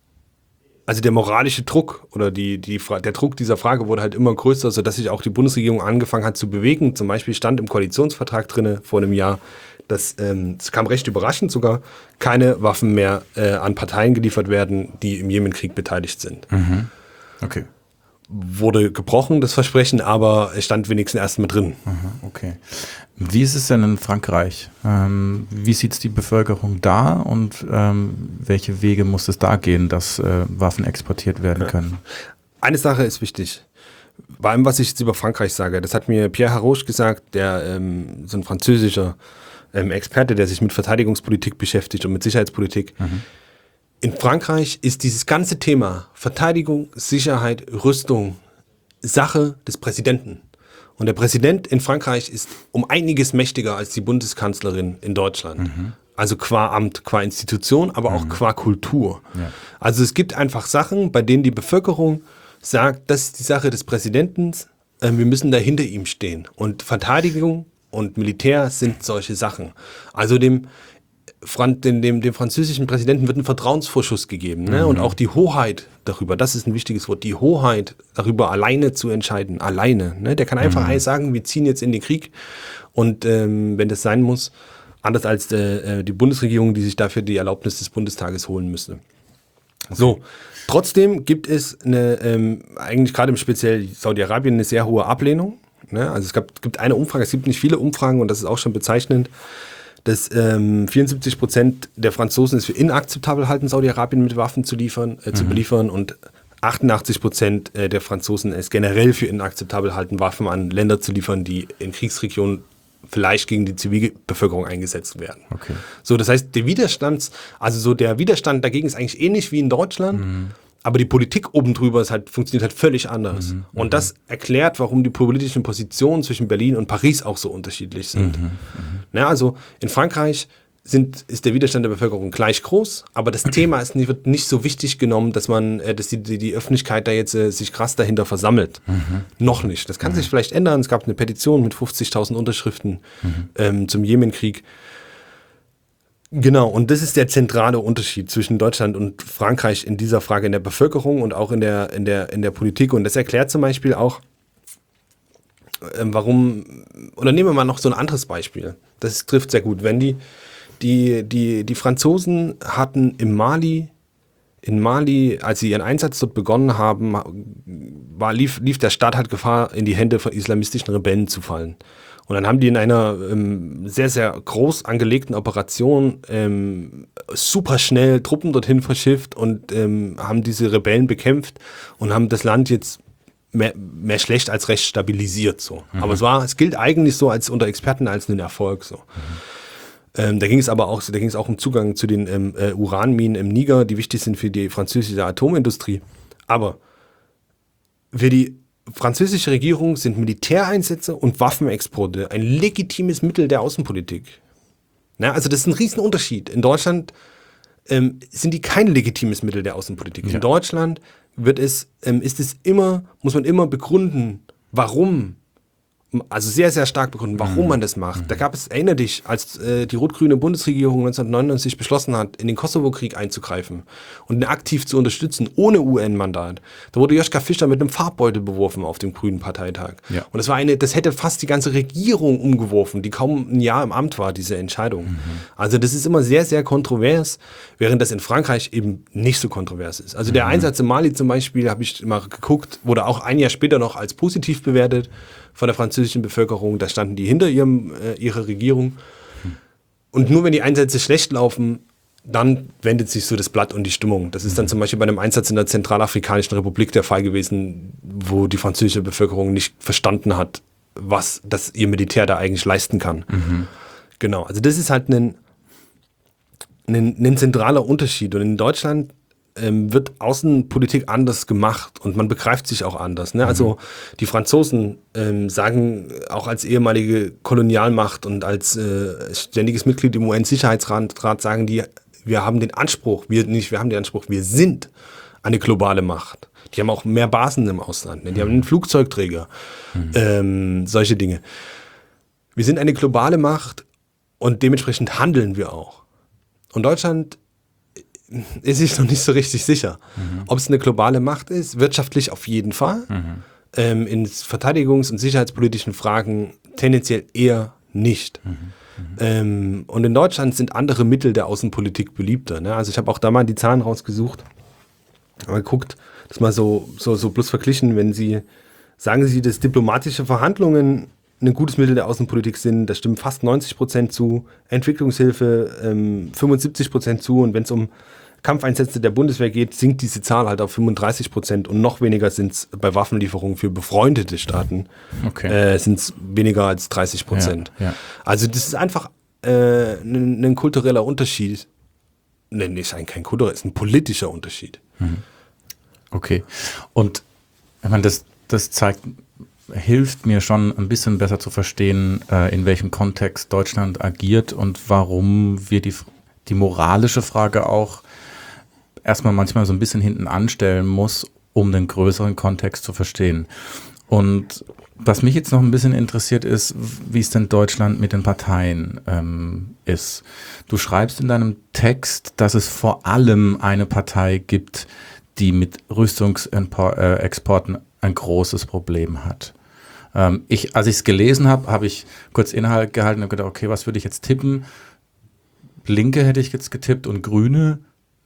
[SPEAKER 2] also der moralische Druck oder die, die, der Druck dieser Frage wurde halt immer größer, sodass sich auch die Bundesregierung angefangen hat zu bewegen. Zum Beispiel stand im Koalitionsvertrag drin vor einem Jahr, dass, ähm, es kam recht überraschend sogar, keine Waffen mehr äh, an Parteien geliefert werden, die im Jemenkrieg beteiligt sind.
[SPEAKER 1] Mhm. Okay.
[SPEAKER 2] Wurde gebrochen, das Versprechen, aber es stand wenigstens erst mal drin.
[SPEAKER 1] Okay. Wie ist es denn in Frankreich? Ähm, wie sieht es die Bevölkerung da und ähm, welche Wege muss es da gehen, dass äh, Waffen exportiert werden ja. können?
[SPEAKER 2] Eine Sache ist wichtig. Bei allem, was ich jetzt über Frankreich sage, das hat mir Pierre Haroche gesagt, der ähm, so ein französischer ähm, Experte, der sich mit Verteidigungspolitik beschäftigt und mit Sicherheitspolitik. Mhm. In Frankreich ist dieses ganze Thema Verteidigung, Sicherheit, Rüstung Sache des Präsidenten. Und der Präsident in Frankreich ist um einiges mächtiger als die Bundeskanzlerin in Deutschland. Mhm. Also qua Amt, qua Institution, aber auch mhm. qua Kultur. Ja. Also es gibt einfach Sachen, bei denen die Bevölkerung sagt, das ist die Sache des Präsidenten, äh, wir müssen da hinter ihm stehen. Und Verteidigung und Militär sind solche Sachen. Also dem Dem, dem, dem französischen Präsidenten wird ein Vertrauensvorschuss gegeben. Ne? Mhm. Und auch die Hoheit darüber, das ist ein wichtiges Wort, die Hoheit darüber alleine zu entscheiden. Alleine. Ne? Der kann einfach mhm. sagen, wir ziehen jetzt in den Krieg. Und ähm, wenn das sein muss, anders als äh, die Bundesregierung, die sich dafür die Erlaubnis des Bundestages holen müsste. Okay. So, trotzdem gibt es eine, ähm, eigentlich gerade im speziell Saudi-Arabien eine sehr hohe Ablehnung. Ne? Also es gab, gibt eine Umfrage, es gibt nicht viele Umfragen und das ist auch schon bezeichnend, dass ähm, vierundsiebzig Prozent der Franzosen es für inakzeptabel halten, Saudi-Arabien mit Waffen zu liefern, äh, mhm. zu beliefern und achtundachtzig Prozent der Franzosen es generell für inakzeptabel halten, Waffen an Länder zu liefern, die in Kriegsregionen vielleicht gegen die Zivilbevölkerung eingesetzt werden.
[SPEAKER 1] Okay.
[SPEAKER 2] So, das heißt, der Widerstand, also so der Widerstand dagegen ist eigentlich ähnlich wie in Deutschland, mhm. aber die Politik oben drüber ist halt, funktioniert halt völlig anders. Mhm. Und das erklärt, warum die politischen Positionen zwischen Berlin und Paris auch so unterschiedlich sind. Mhm. Mhm. Na, also in Frankreich Sind, ist der Widerstand der Bevölkerung gleich groß, aber das Thema ist, wird nicht so wichtig genommen, dass man, äh, dass die, die, die Öffentlichkeit da jetzt äh, sich krass dahinter versammelt. Mhm. Noch nicht. Das kann mhm. sich vielleicht ändern. Es gab eine Petition mit fünfzigtausend Unterschriften mhm. ähm, zum Jemenkrieg. Genau, und das ist der zentrale Unterschied zwischen Deutschland und Frankreich in dieser Frage in der Bevölkerung und auch in der, in der, in der Politik. Und das erklärt zum Beispiel auch, äh, warum, oder nehmen wir mal noch so ein anderes Beispiel. Das trifft sehr gut. Wenn die Die, die, die Franzosen hatten im Mali, in Mali, als sie ihren Einsatz dort begonnen haben, war, lief, lief der Staat halt Gefahr, in die Hände von islamistischen Rebellen zu fallen. Und dann haben die in einer ähm, sehr, sehr groß angelegten Operation ähm, super schnell Truppen dorthin verschifft und ähm, haben diese Rebellen bekämpft und haben das Land jetzt mehr, mehr schlecht als recht stabilisiert. So. Mhm. Aber es war, es gilt eigentlich so als unter Experten als ein Erfolg. So. Mhm. Ähm, da ging es aber auch, da ging es auch um Zugang zu den ähm, äh, Uranminen im Niger, die wichtig sind für die französische Atomindustrie. Aber für die französische Regierung sind Militäreinsätze und Waffenexporte ein legitimes Mittel der Außenpolitik. Na, also das ist ein Riesenunterschied. In Deutschland ähm, sind die kein legitimes Mittel der Außenpolitik. Ja. In Deutschland wird es, ähm, ist es immer, muss man immer begründen, warum. Also sehr, sehr stark begründen, warum mhm. man das macht. Mhm. Da gab es, erinnere dich, als äh, die rot-grüne Bundesregierung neunzehnhundertneunundneunzig beschlossen hat, in den Kosovo-Krieg einzugreifen und ihn aktiv zu unterstützen, ohne U N-Mandat. Da wurde Joschka Fischer mit einem Farbbeutel beworfen auf dem Grünen Parteitag. Ja. Und das war eine, das hätte fast die ganze Regierung umgeworfen, die kaum ein Jahr im Amt war, diese Entscheidung. Mhm. Also das ist immer sehr, sehr kontrovers, während das in Frankreich eben nicht so kontrovers ist. Also der mhm. Einsatz in Mali zum Beispiel, habe ich mal geguckt, wurde auch ein Jahr später noch als positiv bewertet von der französischen Bevölkerung, da standen die hinter ihrem, äh, ihrer Regierung. Und nur wenn die Einsätze schlecht laufen, dann wendet sich so das Blatt und die Stimmung. Das ist dann zum Beispiel bei einem Einsatz in der Zentralafrikanischen Republik der Fall gewesen, wo die französische Bevölkerung nicht verstanden hat, was das ihr Militär da eigentlich leisten kann. Mhm. Genau, also das ist halt ein, ein, ein zentraler Unterschied. Und in Deutschland Ähm, wird Außenpolitik anders gemacht und man begreift sich auch anders. Ne? Also die Franzosen ähm, sagen auch als ehemalige Kolonialmacht und als äh, ständiges Mitglied im U N-Sicherheitsrat sagen die, wir haben den Anspruch, wir nicht, wir haben den Anspruch, wir sind eine globale Macht. Die haben auch mehr Basen im Ausland, ne? Die haben einen Flugzeugträger, mhm. ähm, solche Dinge. Wir sind eine globale Macht und dementsprechend handeln wir auch. Und Deutschland ist sich noch nicht so richtig sicher. Mhm. Ob es eine globale Macht ist, wirtschaftlich auf jeden Fall. Mhm. Ähm, in verteidigungs- und sicherheitspolitischen Fragen tendenziell eher nicht. Mhm. Mhm. Ähm, und in Deutschland sind andere Mittel der Außenpolitik beliebter. Ne? Also ich habe auch da mal die Zahlen rausgesucht. Mal geguckt, das mal so, so, so bloß verglichen, wenn Sie, sagen Sie, dass diplomatische Verhandlungen ein gutes Mittel der Außenpolitik sind, da stimmen fast neunzig Prozent zu, Entwicklungshilfe ähm, fünfundsiebzig Prozent zu und wenn es um Kampfeinsätze der Bundeswehr geht, sinkt diese Zahl halt auf fünfunddreißig Prozent und noch weniger sind es bei Waffenlieferungen für befreundete Staaten, okay. äh, sind es weniger als dreißig Prozent. Ja, ja. Also das ist einfach äh, ein, ein kultureller Unterschied. Nein, ist eigentlich kein kultureller, ist ein politischer Unterschied.
[SPEAKER 1] Mhm. Okay. Und ich meine, das, das zeigt, hilft mir schon ein bisschen besser zu verstehen, äh, in welchem Kontext Deutschland agiert und warum wir die, die moralische Frage auch erstmal manchmal so ein bisschen hinten anstellen muss, um den größeren Kontext zu verstehen. Und was mich jetzt noch ein bisschen interessiert ist, wie es denn Deutschland mit den Parteien ähm, ist. Du schreibst in deinem Text, dass es vor allem eine Partei gibt, die mit Rüstungsexporten ein großes Problem hat. Ähm, ich, als ich es gelesen habe, habe ich kurz Inhalt gehalten und gedacht, okay, was würde ich jetzt tippen? Linke hätte ich jetzt getippt und Grüne.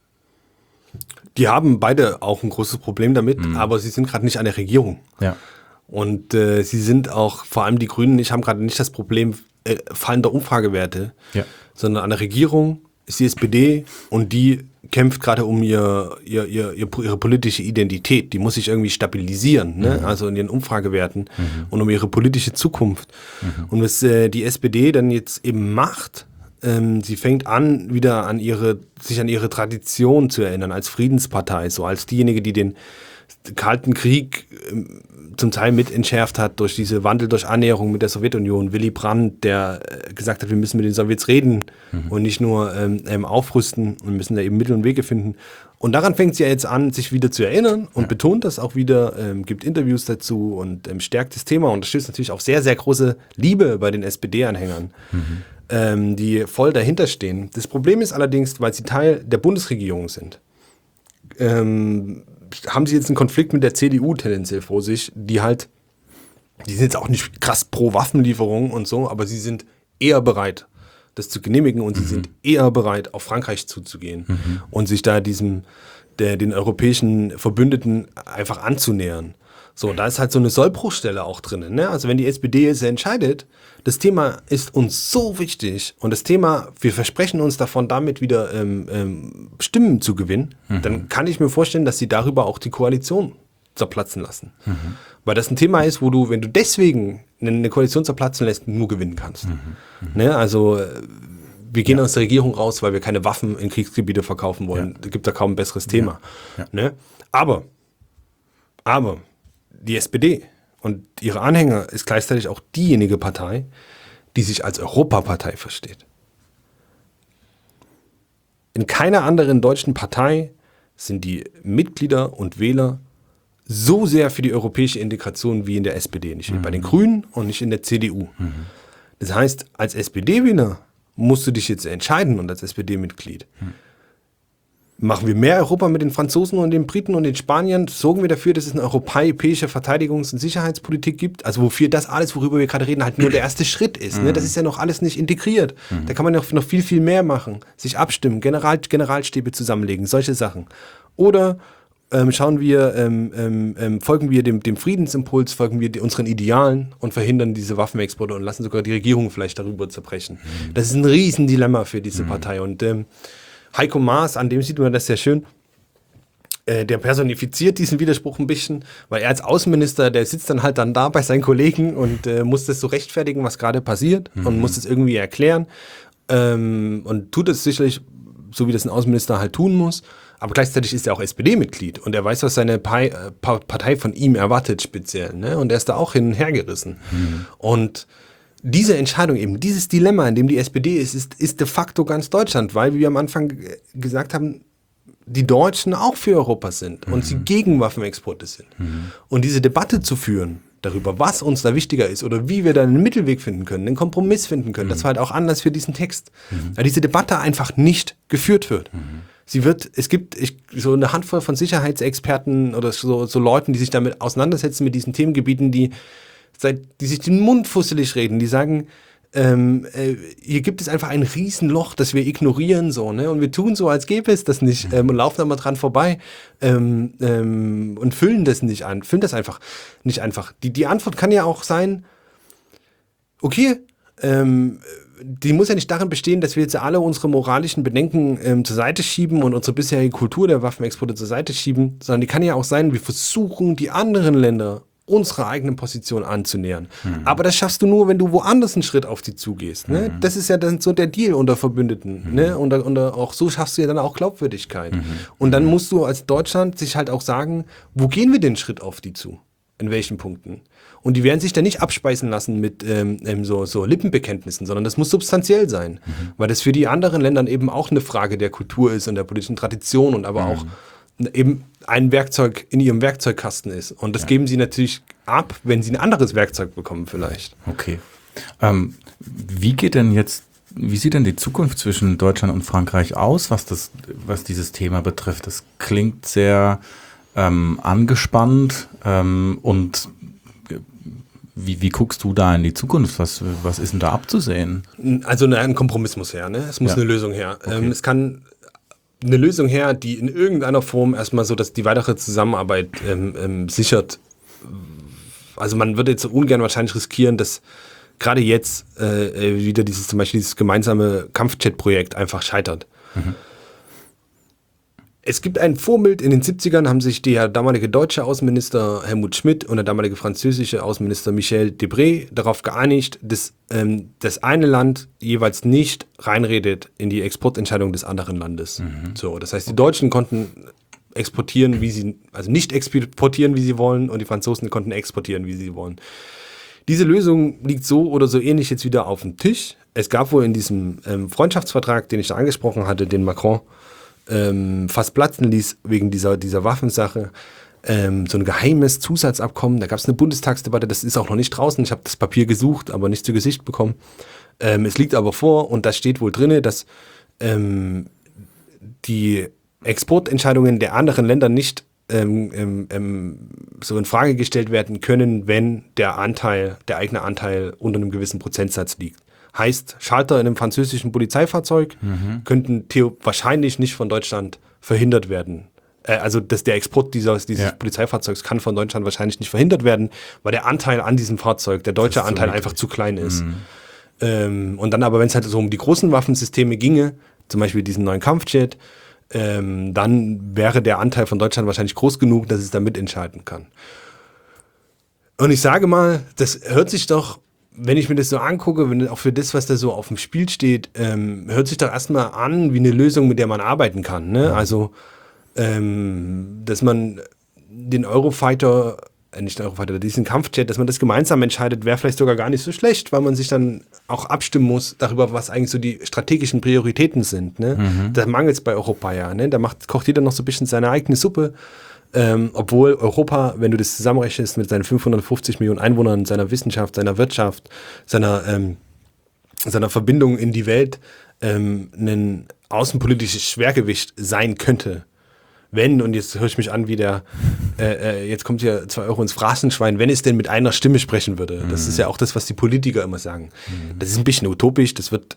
[SPEAKER 2] Die haben beide auch ein großes Problem damit, mhm. aber sie sind gerade nicht an der Regierung.
[SPEAKER 1] Ja.
[SPEAKER 2] Und äh, sie sind auch, vor allem die Grünen, nicht, haben gerade nicht das Problem äh, fallender Umfragewerte, ja. sondern an der Regierung ist die S P D und die kämpft gerade um ihr, ihr, ihr, ihre politische Identität. Die muss sich irgendwie stabilisieren, ne? Mhm. Also in ihren Umfragewerten mhm. und um ihre politische Zukunft. Mhm. Und was äh, die S P D dann jetzt eben macht, ähm, sie fängt an, wieder an ihre, sich an ihre Tradition zu erinnern, als Friedenspartei, so als diejenige, die den Kalten Krieg ähm, zum Teil mit entschärft hat durch diese Wandel, durch Annäherung mit der Sowjetunion. Willy Brandt, der äh, gesagt hat, wir müssen mit den Sowjets reden mhm. und nicht nur ähm, ähm, aufrüsten und müssen da eben Mittel und Wege finden. Und daran fängt sie ja jetzt an, sich wieder zu erinnern und ja. betont das auch wieder, ähm, gibt Interviews dazu und ähm, stärkt das Thema. Und das stößt natürlich auch sehr, sehr große Liebe bei den S P D-Anhängern, mhm. ähm, die voll dahinter stehen. Das Problem ist allerdings, weil sie Teil der Bundesregierung sind, ähm, haben sie jetzt einen Konflikt mit der C D U tendenziell vor sich, die halt, die sind jetzt auch nicht krass pro Waffenlieferung und so, aber sie sind eher bereit, das zu genehmigen und mhm. sie sind eher bereit, auf Frankreich zuzugehen mhm. und sich da diesem, der, den europäischen Verbündeten einfach anzunähern. So, da ist halt so eine Sollbruchstelle auch drin, ne? Also wenn die S P D jetzt entscheidet, das Thema ist uns so wichtig und das Thema, wir versprechen uns davon, damit wieder ähm, ähm, Stimmen zu gewinnen, mhm. dann kann ich mir vorstellen, dass sie darüber auch die Koalition zerplatzen lassen. Mhm. Weil das ein Thema ist, wo du, wenn du deswegen eine Koalition zerplatzen lässt, nur gewinnen kannst. Mhm. Mhm. Ne? Also wir gehen ja. aus der Regierung raus, weil wir keine Waffen in Kriegsgebiete verkaufen wollen. Es ja. gibt da kaum ein besseres Thema. Ja. Ja. Ne? Aber, aber die S P D und ihre Anhänger ist gleichzeitig auch diejenige Partei, die sich als Europapartei versteht. In keiner anderen deutschen Partei sind die Mitglieder und Wähler so sehr für die europäische Integration wie in der S P D. Nicht mhm. bei den Grünen und nicht in der C D U. Mhm. Das heißt, als S P D-Wähler musst du dich jetzt entscheiden und als S P D-Mitglied. Mhm. Machen wir mehr Europa mit den Franzosen und den Briten und den Spaniern? Sorgen wir dafür, dass es eine europäische Verteidigungs- und Sicherheitspolitik gibt? Also wofür das alles, worüber wir gerade reden, halt nur der erste Schritt ist. Mhm. Ne? Das ist ja noch alles nicht integriert. Mhm. Da kann man noch, noch viel, viel mehr machen. Sich abstimmen, General, Generalstäbe zusammenlegen, solche Sachen. Oder ähm, schauen wir, ähm, ähm, folgen wir dem, dem Friedensimpuls, folgen wir die, unseren Idealen und verhindern diese Waffenexporte und lassen sogar die Regierung vielleicht darüber zerbrechen. Mhm. Das ist ein Riesendilemma für diese mhm. Partei. Und ähm, Heiko Maas, an dem sieht man das sehr schön, äh, der personifiziert diesen Widerspruch ein bisschen, weil er als Außenminister, der sitzt dann halt dann da bei seinen Kollegen und äh, muss das so rechtfertigen, was gerade passiert mhm. und muss das irgendwie erklären ähm, und tut es sicherlich, so wie das ein Außenminister halt tun muss, aber gleichzeitig ist er auch S P D-Mitglied und er weiß, was seine Pai, äh, Partei von ihm erwartet speziell, ne? Und er ist da auch hin und her gerissen. Mhm. Und diese Entscheidung eben, dieses Dilemma, in dem die S P D ist, ist, ist de facto ganz Deutschland, weil wir am Anfang g- gesagt haben, die Deutschen auch für Europa sind mhm. und sie gegen Waffenexporte sind. Mhm. Und diese Debatte zu führen darüber, was uns da wichtiger ist oder wie wir da einen Mittelweg finden können, einen Kompromiss finden können, mhm. das war halt auch anders für diesen Text. Mhm. Weil diese Debatte einfach nicht geführt wird. Mhm. Sie wird, es gibt ich, so eine Handvoll von Sicherheitsexperten oder so, so Leuten, die sich damit auseinandersetzen mit diesen Themengebieten, die die sich den Mund fusselig reden, die sagen, ähm, äh, hier gibt es einfach ein Riesenloch, das wir ignorieren so, ne? Und wir tun so, als gäbe es das nicht ähm, und laufen da mal dran vorbei ähm, ähm, und füllen das nicht an, füllen das einfach nicht einfach. Die, die Antwort kann ja auch sein, okay, ähm, die muss ja nicht darin bestehen, dass wir jetzt alle unsere moralischen Bedenken ähm, zur Seite schieben und unsere bisherige Kultur der Waffenexporte zur Seite schieben, sondern die kann ja auch sein, wir versuchen die anderen Länder unsere eigenen Position anzunähern. Mhm. Aber das schaffst du nur, wenn du woanders einen Schritt auf sie zugehst. Ne? Mhm. Das ist ja dann so der Deal unter Verbündeten. Mhm. Ne? Und, und auch so schaffst du ja dann auch Glaubwürdigkeit. Mhm. Und dann musst du als Deutschland sich halt auch sagen, wo gehen wir den Schritt auf die zu? In welchen Punkten? Und die werden sich dann nicht abspeisen lassen mit ähm, so, so Lippenbekenntnissen, sondern das muss substanziell sein. Mhm. Weil das für die anderen Ländern eben auch eine Frage der Kultur ist und der politischen Tradition und aber mhm. auch eben ein Werkzeug in ihrem Werkzeugkasten ist. Und das ja. geben sie natürlich ab, wenn sie ein anderes Werkzeug bekommen vielleicht.
[SPEAKER 1] Okay. Ähm, wie geht denn jetzt, wie sieht denn die Zukunft zwischen Deutschland und Frankreich aus, was das, was dieses Thema betrifft? Das klingt sehr ähm, angespannt ähm, und Wie, wie guckst du da in die Zukunft? Was, was ist denn da abzusehen?
[SPEAKER 2] Also ein Kompromiss muss her, ne? Es muss ja. eine Lösung her. Okay. Ähm, es kann eine Lösung her, die in irgendeiner Form erstmal so, dass die weitere Zusammenarbeit ähm, ähm, sichert. Also man würde jetzt so ungern wahrscheinlich riskieren, dass gerade jetzt äh, wieder dieses zum Beispiel dieses gemeinsame Kampfjet-Projekt einfach scheitert. Mhm. Es gibt ein Vorbild, in den siebzigern haben sich der damalige deutsche Außenminister Helmut Schmidt und der damalige französische Außenminister Michel Debré darauf geeinigt, dass ähm, das eine Land jeweils nicht reinredet in die Exportentscheidung des anderen Landes. Mhm. So, das heißt, die Deutschen konnten exportieren, wie sie, also nicht exportieren, wie sie wollen, und die Franzosen konnten exportieren, wie sie wollen. Diese Lösung liegt so oder so ähnlich jetzt wieder auf dem Tisch. Es gab wohl in diesem ähm, Freundschaftsvertrag, den ich da angesprochen hatte, den Macron ähm, fast platzen ließ wegen dieser, dieser Waffensache, ähm, so ein geheimes Zusatzabkommen. Da gab es eine Bundestagsdebatte, das ist auch noch nicht draußen. Ich habe das Papier gesucht, aber nicht zu Gesicht bekommen. Ähm, es liegt aber vor, und da steht wohl drin, dass ähm, die Exportentscheidungen der anderen Länder nicht ähm, ähm, ähm, so in Frage gestellt werden können, wenn der Anteil, der eigene Anteil unter einem gewissen Prozentsatz liegt. Heißt, Schalter in einem französischen Polizeifahrzeug mhm. könnten theo- wahrscheinlich nicht von Deutschland verhindert werden. Äh, also dass der Export dieses, dieses ja. Polizeifahrzeugs kann von Deutschland wahrscheinlich nicht verhindert werden, weil der Anteil an diesem Fahrzeug, der deutsche Anteil, so einfach zu klein ist. Mhm. Ähm, und dann aber, wenn es halt so um die großen Waffensysteme ginge, zum Beispiel diesen neuen Kampfjet, ähm, dann wäre der Anteil von Deutschland wahrscheinlich groß genug, dass es da mitentscheiden kann. Und ich sage mal, das hört sich doch, wenn ich mir das so angucke, wenn, auch für das, was da so auf dem Spiel steht, ähm, hört sich doch erstmal an wie eine Lösung, mit der man arbeiten kann. Ne? Also, ähm, dass man den Eurofighter, äh, nicht den Eurofighter, diesen Kampfjet, dass man das gemeinsam entscheidet, wäre vielleicht sogar gar nicht so schlecht, weil man sich dann auch abstimmen muss darüber, was eigentlich so die strategischen Prioritäten sind. Ne? Mhm. Da mangelt es bei Europa ja. Ne? Da macht, kocht jeder noch so ein bisschen seine eigene Suppe. Ähm, obwohl Europa, wenn du das zusammenrechnest mit seinen fünfhundertfünfzig Millionen Einwohnern, seiner Wissenschaft, seiner Wirtschaft, seiner, ähm, seiner Verbindung in die Welt, ähm, ein außenpolitisches Schwergewicht sein könnte. Wenn, und jetzt höre ich mich an wie der, äh, äh, jetzt kommt hier zwei Euro ins Phrasenschwein, wenn es denn mit einer Stimme sprechen würde. Das mhm. ist ja auch das, was die Politiker immer sagen. Mhm. Das ist ein bisschen utopisch, das wird,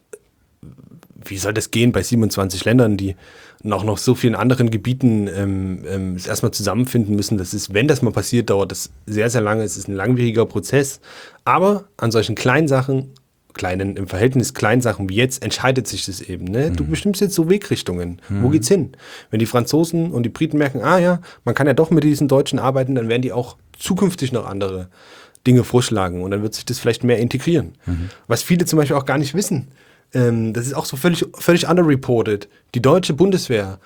[SPEAKER 2] wie soll das gehen bei siebenundzwanzig Ländern, die auch noch so vielen anderen Gebieten ähm, ähm, erstmal zusammenfinden müssen. Das ist, wenn das mal passiert, dauert das sehr, sehr lange. Es ist ein langwieriger Prozess. Aber an solchen kleinen Sachen, kleinen, im Verhältnis kleinen Sachen wie jetzt, entscheidet sich das eben. Ne? Mhm. Du bestimmst jetzt so Wegrichtungen. Mhm. Wo geht's hin? Wenn die Franzosen und die Briten merken, ah ja, man kann ja doch mit diesen Deutschen arbeiten, dann werden die auch zukünftig noch andere Dinge vorschlagen. Und dann wird sich das vielleicht mehr integrieren. Mhm. Was viele zum Beispiel auch gar nicht wissen. Das ist auch so völlig, völlig underreported. Die deutsche Bundeswehr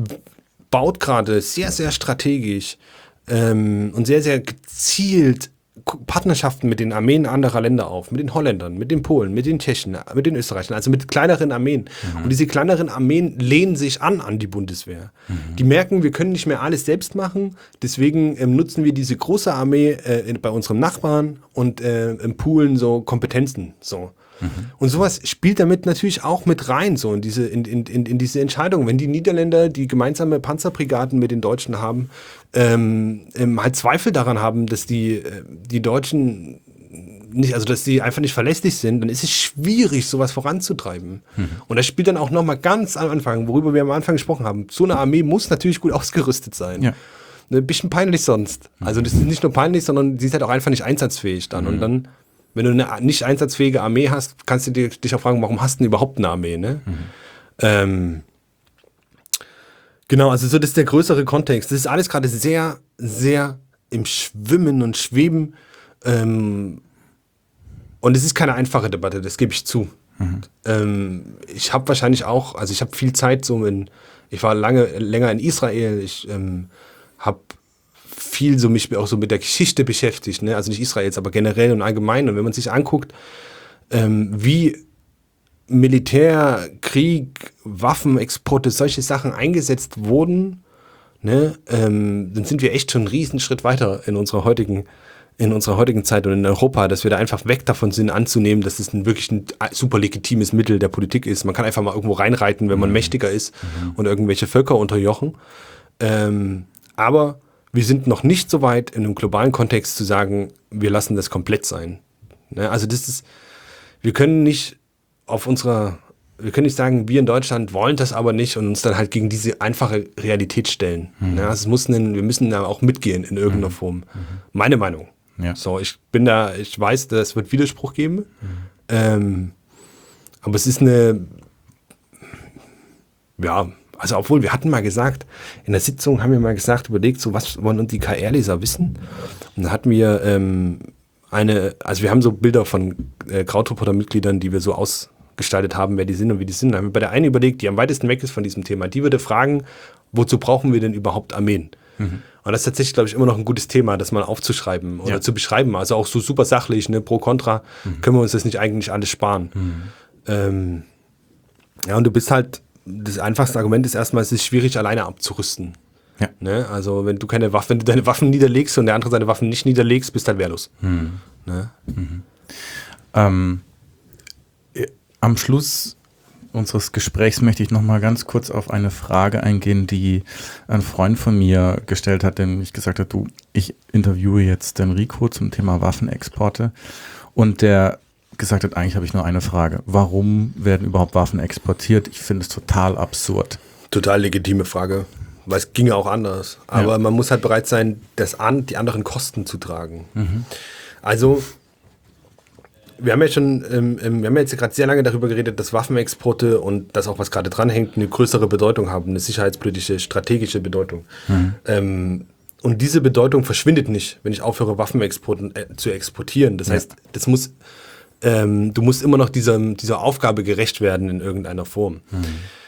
[SPEAKER 2] baut gerade sehr, sehr strategisch ähm, und sehr, sehr gezielt Partnerschaften mit den Armeen anderer Länder auf. Mit den Holländern, mit den Polen, mit den Tschechen, mit den Österreichern, also mit kleineren Armeen. Mhm. Und diese kleineren Armeen lehnen sich an an die Bundeswehr. Mhm. Die merken, wir können nicht mehr alles selbst machen, deswegen ähm, nutzen wir diese große Armee äh, bei unserem Nachbarn und äh, poolen so Kompetenzen. So. Mhm. Und sowas spielt damit natürlich auch mit rein, so in diese, in, in, in diese Entscheidung. Wenn die Niederländer, die gemeinsame Panzerbrigaden mit den Deutschen haben, ähm, ähm, halt Zweifel daran haben, dass die, äh, die Deutschen nicht, also dass die einfach nicht verlässlich sind, dann ist es schwierig, sowas voranzutreiben. Mhm. Und das spielt dann auch nochmal ganz am Anfang, worüber wir am Anfang gesprochen haben. So eine Armee muss natürlich gut ausgerüstet sein. Ja. Ein bisschen peinlich sonst. Mhm. Also das ist nicht nur peinlich, sondern sie ist halt auch einfach nicht einsatzfähig dann. Mhm. Und dann, wenn du eine nicht einsatzfähige Armee hast, kannst du dich auch fragen, warum hast du denn überhaupt eine Armee, ne? Mhm. Ähm, genau, also so das ist der größere Kontext. Das ist alles gerade sehr, sehr im Schwimmen und Schweben. Ähm, und es ist keine einfache Debatte, das gebe ich zu. Mhm. Ähm, ich habe wahrscheinlich auch, also ich habe viel Zeit so in, ich war lange, länger in Israel, ich ähm, habe viel so mich auch so mit der Geschichte beschäftigt, ne? Also nicht Israels, aber generell und allgemein. Und wenn man sich anguckt, ähm, wie Militär, Krieg, Waffenexporte, solche Sachen eingesetzt wurden, ne? ähm, dann sind wir echt schon einen Riesenschritt weiter in unserer heutigen, in unserer heutigen Zeit und in Europa, dass wir da einfach weg davon sind, anzunehmen, dass es ein wirklich ein super legitimes Mittel der Politik ist. Man kann einfach mal irgendwo reinreiten, wenn man mhm. mächtiger ist mhm. und irgendwelche Völker unterjochen. Ähm, aber wir sind noch nicht so weit in einem globalen Kontext zu sagen, wir lassen das komplett sein. Ne? Also das ist, wir können nicht auf unserer, wir können nicht sagen, wir in Deutschland wollen das aber nicht und uns dann halt gegen diese einfache Realität stellen. Mhm. Ne? Also es muss einen, wir müssen da auch mitgehen in irgendeiner mhm. Form. Mhm. Meine Meinung. Ja. So, ich bin da, ich weiß, es wird Widerspruch geben, mhm. ähm, aber es ist eine, Ja, also obwohl, wir hatten mal gesagt, in der Sitzung haben wir mal gesagt, überlegt, so was wollen uns die K R-Leser wissen? Und da hatten wir ähm, eine, also wir haben so Bilder von äh, Krautreporter-Mitgliedern, die wir so ausgestaltet haben, wer die sind und wie die sind. Da haben wir bei der einen überlegt, die am weitesten weg ist von diesem Thema, die würde fragen, wozu brauchen wir denn überhaupt Armeen? Mhm. Und das ist tatsächlich, glaube ich, immer noch ein gutes Thema, das mal aufzuschreiben oder ja. zu beschreiben. Also auch so super sachlich, ne, pro, contra, mhm. können wir uns das nicht eigentlich alles sparen. Mhm. Ähm, ja, und du bist halt, das einfachste Argument ist erstmal, es ist schwierig, alleine abzurüsten. Ja. Ne? Also wenn du keine Waffen, wenn du deine Waffen niederlegst und der andere seine Waffen nicht niederlegst, bist du halt wehrlos. Mhm. Ne?
[SPEAKER 1] Mhm. Ähm, am Schluss unseres Gesprächs möchte ich noch mal ganz kurz auf eine Frage eingehen, die ein Freund von mir gestellt hat, der mich gesagt hat, du, ich interviewe jetzt den Rico zum Thema Waffenexporte und der gesagt hat, eigentlich habe ich nur eine Frage. Warum werden überhaupt Waffen exportiert? Ich finde es total absurd.
[SPEAKER 2] Total legitime Frage, weil es ginge auch anders. Aber ja. man muss halt bereit sein, das an, die anderen Kosten zu tragen. Mhm. Also wir haben ja schon, ähm, wir haben ja jetzt gerade sehr lange darüber geredet, dass Waffenexporte und das auch, was gerade dranhängt, eine größere Bedeutung haben, eine sicherheitspolitische, strategische Bedeutung. Mhm. Ähm, und diese Bedeutung verschwindet nicht, wenn ich aufhöre, Waffenexporten äh, zu exportieren. Das ja. heißt, das muss Ähm, du musst immer noch dieser, dieser Aufgabe gerecht werden in irgendeiner Form. Mhm.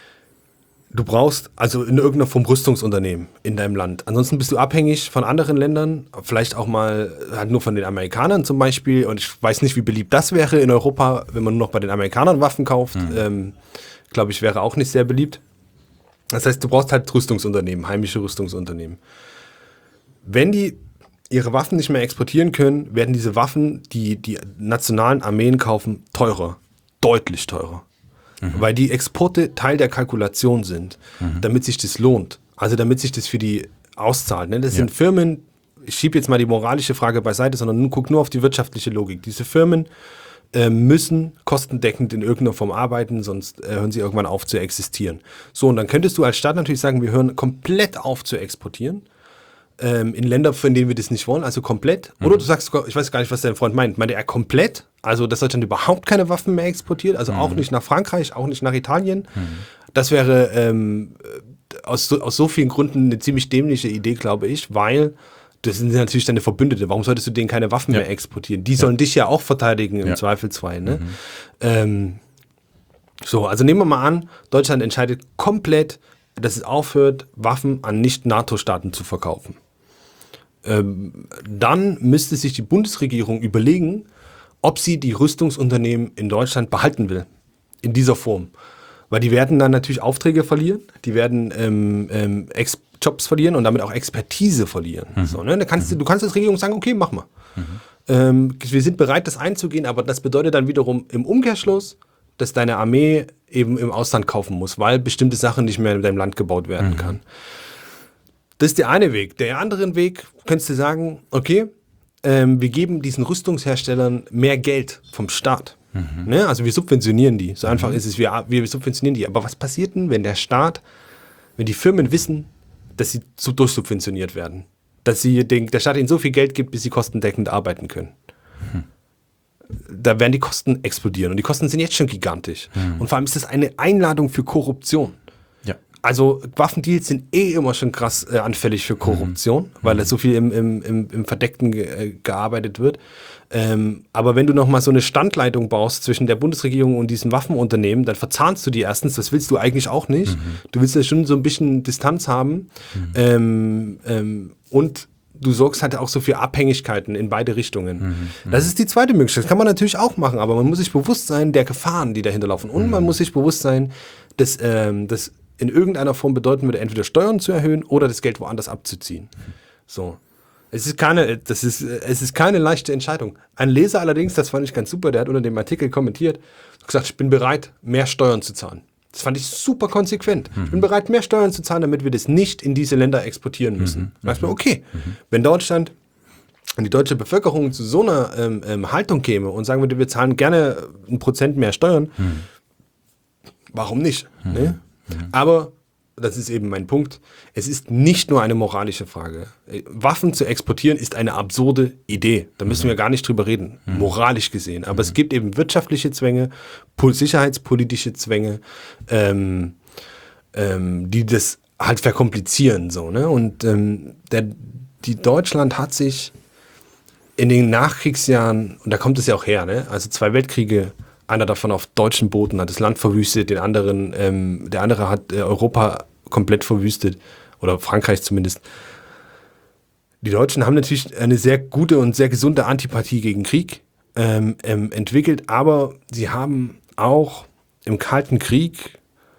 [SPEAKER 2] Du brauchst also in irgendeiner Form Rüstungsunternehmen in deinem Land. Ansonsten bist du abhängig von anderen Ländern, vielleicht auch mal halt nur von den Amerikanern zum Beispiel. Und ich weiß nicht, wie beliebt das wäre in Europa, wenn man nur noch bei den Amerikanern Waffen kauft. Mhm. Ähm, glaube ich, wäre auch nicht sehr beliebt. Das heißt, du brauchst halt Rüstungsunternehmen, heimische Rüstungsunternehmen. Wenn die ihre Waffen nicht mehr exportieren können, werden diese Waffen, die die nationalen Armeen kaufen, teurer. Deutlich teurer. Mhm. Weil die Exporte Teil der Kalkulation sind, mhm. damit sich das lohnt. Also damit sich das für die auszahlt. Ne? Das ja. sind Firmen, ich schiebe jetzt mal die moralische Frage beiseite, sondern nun, guck nur auf die wirtschaftliche Logik. Diese Firmen äh, müssen kostendeckend in irgendeiner Form arbeiten, sonst äh, hören sie irgendwann auf zu existieren. So, und dann könntest du als Staat natürlich sagen, wir hören komplett auf zu exportieren. In Länder, von denen wir das nicht wollen, also komplett. Oder mhm. du sagst, ich weiß gar nicht, was dein Freund meint. Meinte er komplett? Also, dass Deutschland überhaupt keine Waffen mehr exportiert? Also mhm. auch nicht nach Frankreich, auch nicht nach Italien? Mhm. Das wäre ähm, aus, so, aus so vielen Gründen eine ziemlich dämliche Idee, glaube ich, weil das sind natürlich deine Verbündete. Warum solltest du denen keine Waffen ja. mehr exportieren? Die ja. sollen dich ja auch verteidigen im ja. Zweifelsfall. Ne? Mhm. Ähm, so, also nehmen wir mal an, Deutschland entscheidet komplett, dass es aufhört, Waffen an Nicht-NATO-Staaten zu verkaufen. Ähm, dann müsste sich die Bundesregierung überlegen, ob sie die Rüstungsunternehmen in Deutschland behalten will. In dieser Form. Weil die werden dann natürlich Aufträge verlieren, die werden ähm, ähm, Ex- Jobs verlieren und damit auch Expertise verlieren. Mhm. So, ne? Da kannst du, du kannst als Regierung sagen, okay, mach mal. Mhm. Ähm, wir sind bereit, das einzugehen, aber das bedeutet dann wiederum im Umkehrschluss, dass deine Armee eben im Ausland kaufen muss, weil bestimmte Sachen nicht mehr in deinem Land gebaut werden mhm. kann. Das ist der eine Weg. Der andere Weg, könntest du sagen, okay, ähm, wir geben diesen Rüstungsherstellern mehr Geld vom Staat. Mhm. Ne? Also wir subventionieren die. So einfach mhm. ist es, wir, wir subventionieren die. Aber was passiert denn, wenn der Staat, wenn die Firmen wissen, dass sie so durchsubventioniert werden? Dass sie den, der Staat ihnen so viel Geld gibt, bis sie kostendeckend arbeiten können. Mhm. Da werden die Kosten explodieren. Und die Kosten sind jetzt schon gigantisch. Mhm. Und vor allem ist das eine Einladung für Korruption. Also Waffendeals sind eh immer schon krass äh, anfällig für Korruption, mhm. weil da so viel im, im, im, im Verdeckten ge- äh, gearbeitet wird. Ähm, aber wenn du nochmal so eine Standleitung baust zwischen der Bundesregierung und diesem Waffenunternehmen, dann verzahnst du die erstens, das willst du eigentlich auch nicht. Mhm. Du willst ja schon so ein bisschen Distanz haben. Mhm. Ähm, ähm, und du sorgst halt auch so für Abhängigkeiten in beide Richtungen. Mhm. Das ist die zweite Möglichkeit. Das kann man natürlich auch machen, aber man muss sich bewusst sein der Gefahren, die dahinter laufen. Und mhm. man muss sich bewusst sein, dass ähm, das in irgendeiner Form bedeuten würde, entweder Steuern zu erhöhen oder das Geld woanders abzuziehen. So. Es ist keine, das ist, es ist keine leichte Entscheidung. Ein Leser allerdings, das fand ich ganz super, der hat unter dem Artikel kommentiert, gesagt, ich bin bereit, mehr Steuern zu zahlen. Das fand ich super konsequent. Mhm. Ich bin bereit, mehr Steuern zu zahlen, damit wir das nicht in diese Länder exportieren müssen. Mhm. Da dachte ich mir, okay, mhm. wenn Deutschland und die deutsche Bevölkerung zu so einer ähm, ähm, Haltung käme und sagen würde, wir zahlen gerne ein Prozent mehr Steuern, mhm. warum nicht? Mhm. Ne? Mhm. Aber, das ist eben mein Punkt, es ist nicht nur eine moralische Frage. Waffen zu exportieren ist eine absurde Idee. Da müssen mhm. wir gar nicht drüber reden, mhm. moralisch gesehen. Aber mhm. es gibt eben wirtschaftliche Zwänge, sicherheitspolitische Zwänge, ähm, ähm, die das halt verkomplizieren. So, ne? Und ähm, der, die Deutschland hat sich in den Nachkriegsjahren, und da kommt es ja auch her, ne? Also zwei Weltkriege, einer davon auf deutschen Booten, hat das Land verwüstet, den anderen, ähm, der andere hat äh, Europa komplett verwüstet, oder Frankreich zumindest. Die Deutschen haben natürlich eine sehr gute und sehr gesunde Antipathie gegen Krieg ähm, ähm, entwickelt, aber sie haben auch im Kalten Krieg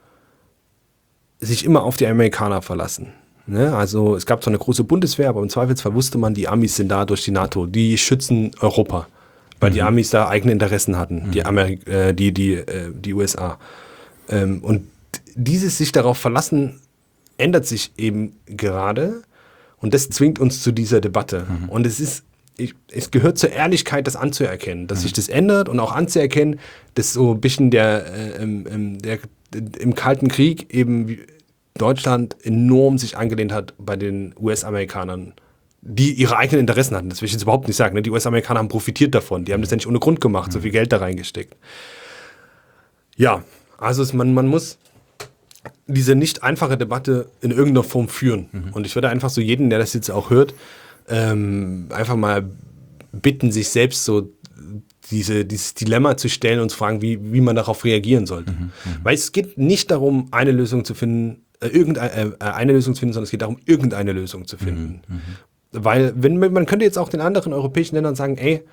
[SPEAKER 2] sich immer auf die Amerikaner verlassen. Ne? Also es gab zwar eine große Bundeswehr, aber im Zweifelsfall wusste man, die Amis sind da durch die NATO, die schützen Europa, weil mhm. die Amis da eigene Interessen hatten, mhm. die, Ameri- äh, die, die, äh, die U S A. Ähm, und dieses sich darauf verlassen ändert sich eben gerade und das zwingt uns zu dieser Debatte. Mhm. Und es ist, ich, es gehört zur Ehrlichkeit, das anzuerkennen, dass mhm. sich das ändert und auch anzuerkennen, dass so ein bisschen der, äh, ähm, der im Kalten Krieg eben Deutschland enorm sich angelehnt hat bei den U S-Amerikanern, die ihre eigenen Interessen hatten. Das will ich jetzt überhaupt nicht sagen. Ne? Die U S-Amerikaner haben profitiert davon. Die haben das ja nicht ohne Grund gemacht, mhm. so viel Geld da reingesteckt. Ja, also es, man, man muss diese nicht einfache Debatte in irgendeiner Form führen. Mhm. Und ich würde einfach so jeden, der das jetzt auch hört, ähm, einfach mal bitten, sich selbst so diese, dieses Dilemma zu stellen und zu fragen, wie, wie man darauf reagieren sollte. Mhm. Mhm. Weil es geht nicht darum, eine Lösung zu finden, äh, irgendeine äh, eine Lösung zu finden, sondern es geht darum, irgendeine Lösung zu finden. Mhm. Mhm. Weil wenn man könnte jetzt auch den anderen europäischen Ländern sagen, ey,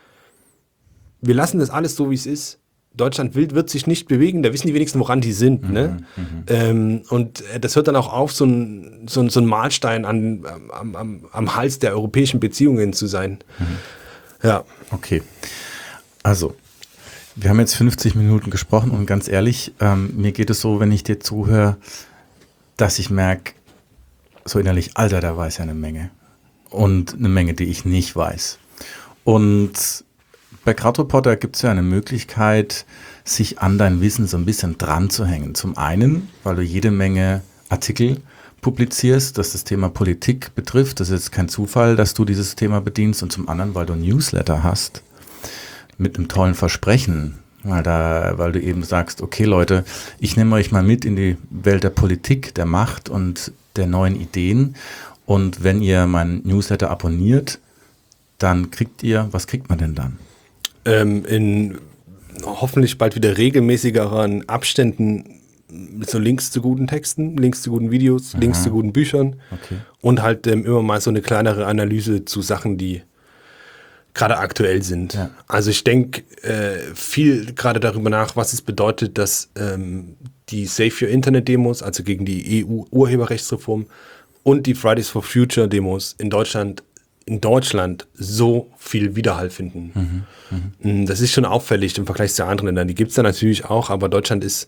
[SPEAKER 2] wir lassen das alles so, wie es ist. Deutschland will, wird sich nicht bewegen, da wissen die wenigsten, woran die sind. Mhm, ne? mhm. Ähm, und das hört dann auch auf, so ein, so ein, so ein Mahlstein an, am, am, am Hals der europäischen Beziehungen zu sein. Mhm. Ja.
[SPEAKER 1] Okay. Also, wir haben jetzt fünfzig Minuten gesprochen und ganz ehrlich, ähm, mir geht es so, wenn ich dir zuhöre, dass ich merke, so innerlich, Alter, da weiß ja eine Menge. Und eine Menge, die ich nicht weiß. Und bei Krautreporter gibt es ja eine Möglichkeit, sich an dein Wissen so ein bisschen dran zu hängen. Zum einen, weil du jede Menge Artikel publizierst, das das Thema Politik betrifft. Das ist jetzt kein Zufall, dass du dieses Thema bedienst. Und zum anderen, weil du ein Newsletter hast mit einem tollen Versprechen. Weil, da, weil du eben sagst, okay Leute, ich nehme euch mal mit in die Welt der Politik, der Macht und der neuen Ideen. Und wenn ihr meinen Newsletter abonniert, dann kriegt ihr, was kriegt man denn dann?
[SPEAKER 2] Ähm, in hoffentlich bald wieder regelmäßigeren Abständen so Links zu guten Texten, Links zu guten Videos, Aha. Links zu guten Büchern
[SPEAKER 1] okay.
[SPEAKER 2] und halt ähm, immer mal so eine kleinere Analyse zu Sachen, die gerade aktuell sind.
[SPEAKER 1] Ja.
[SPEAKER 2] Also ich denke äh, viel gerade darüber nach, was es bedeutet, dass ähm, die Save Your Internet Demos, also gegen die E U-Urheberrechtsreform und die Fridays for Future Demos in Deutschland in Deutschland so viel Widerhall finden. Mhm, mh. Das ist schon auffällig im Vergleich zu anderen Ländern. Die gibt es da natürlich auch, aber Deutschland ist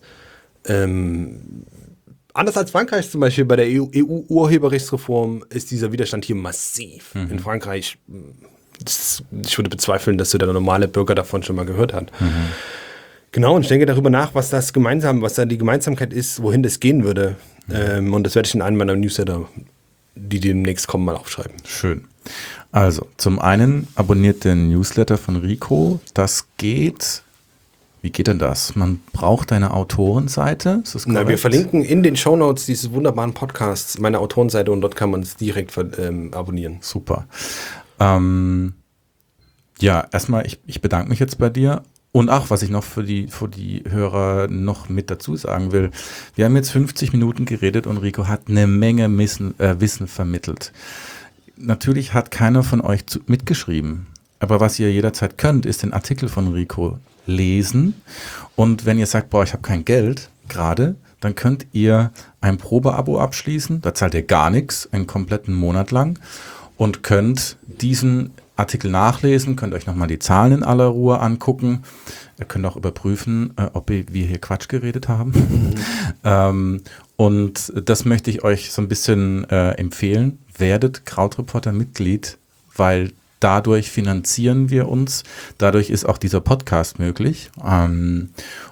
[SPEAKER 2] ähm, anders als Frankreich zum Beispiel bei der E U-Urheberrechtsreform ist dieser Widerstand hier massiv. Mhm. In Frankreich, das, ich würde bezweifeln, dass so der normale Bürger davon schon mal gehört hat. Mhm. Genau, und ich denke darüber nach, was das gemeinsam, was da die Gemeinsamkeit ist, wohin das gehen würde. Mhm. Ähm, und das werde ich in einem meiner Newsletter, die demnächst kommen, mal aufschreiben.
[SPEAKER 1] Schön. Also, zum einen abonniert den Newsletter von Rico. Das geht, wie geht denn das? Man braucht eine Autorenseite, ist das korrekt?
[SPEAKER 2] Na, wir verlinken in den Shownotes dieses wunderbaren Podcasts meine Autorenseite und dort kann man es direkt ähm, abonnieren.
[SPEAKER 1] Super. Ähm, ja, erstmal, ich, ich bedanke mich jetzt bei dir. Und ach, was ich noch für die, für die Hörer noch mit dazu sagen will, wir haben jetzt fünfzig Minuten geredet und Rico hat eine Menge Wissen, äh, Wissen vermittelt. Natürlich hat keiner von euch zu, mitgeschrieben, aber was ihr jederzeit könnt, ist den Artikel von Rico lesen und wenn ihr sagt, boah, ich habe kein Geld gerade, dann könnt ihr ein Probeabo abschließen, da zahlt ihr gar nichts, einen kompletten Monat lang und könnt diesen Artikel nachlesen, könnt euch nochmal die Zahlen in aller Ruhe angucken. Ihr könnt auch überprüfen, äh, ob wir hier Quatsch geredet haben. Mhm. ähm, und das möchte ich euch so ein bisschen äh, empfehlen. Werdet Krautreporter-Mitglied, weil dadurch finanzieren wir uns. Dadurch ist auch dieser Podcast möglich. Ähm,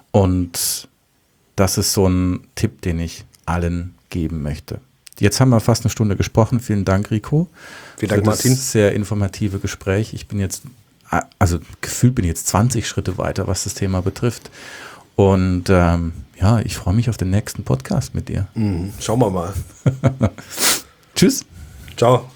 [SPEAKER 1] und das ist so ein Tipp, den ich allen geben möchte. Jetzt haben wir fast eine Stunde gesprochen. Vielen Dank, Rico.
[SPEAKER 2] Vielen Dank,
[SPEAKER 1] für das
[SPEAKER 2] Martin.
[SPEAKER 1] Sehr informative Gespräch. Ich bin jetzt, also gefühlt bin ich jetzt zwanzig Schritte weiter, was das Thema betrifft. Und ähm, ja, ich freue mich auf den nächsten Podcast mit dir.
[SPEAKER 2] Mhm. Schauen wir mal.
[SPEAKER 1] Tschüss.
[SPEAKER 2] Ciao.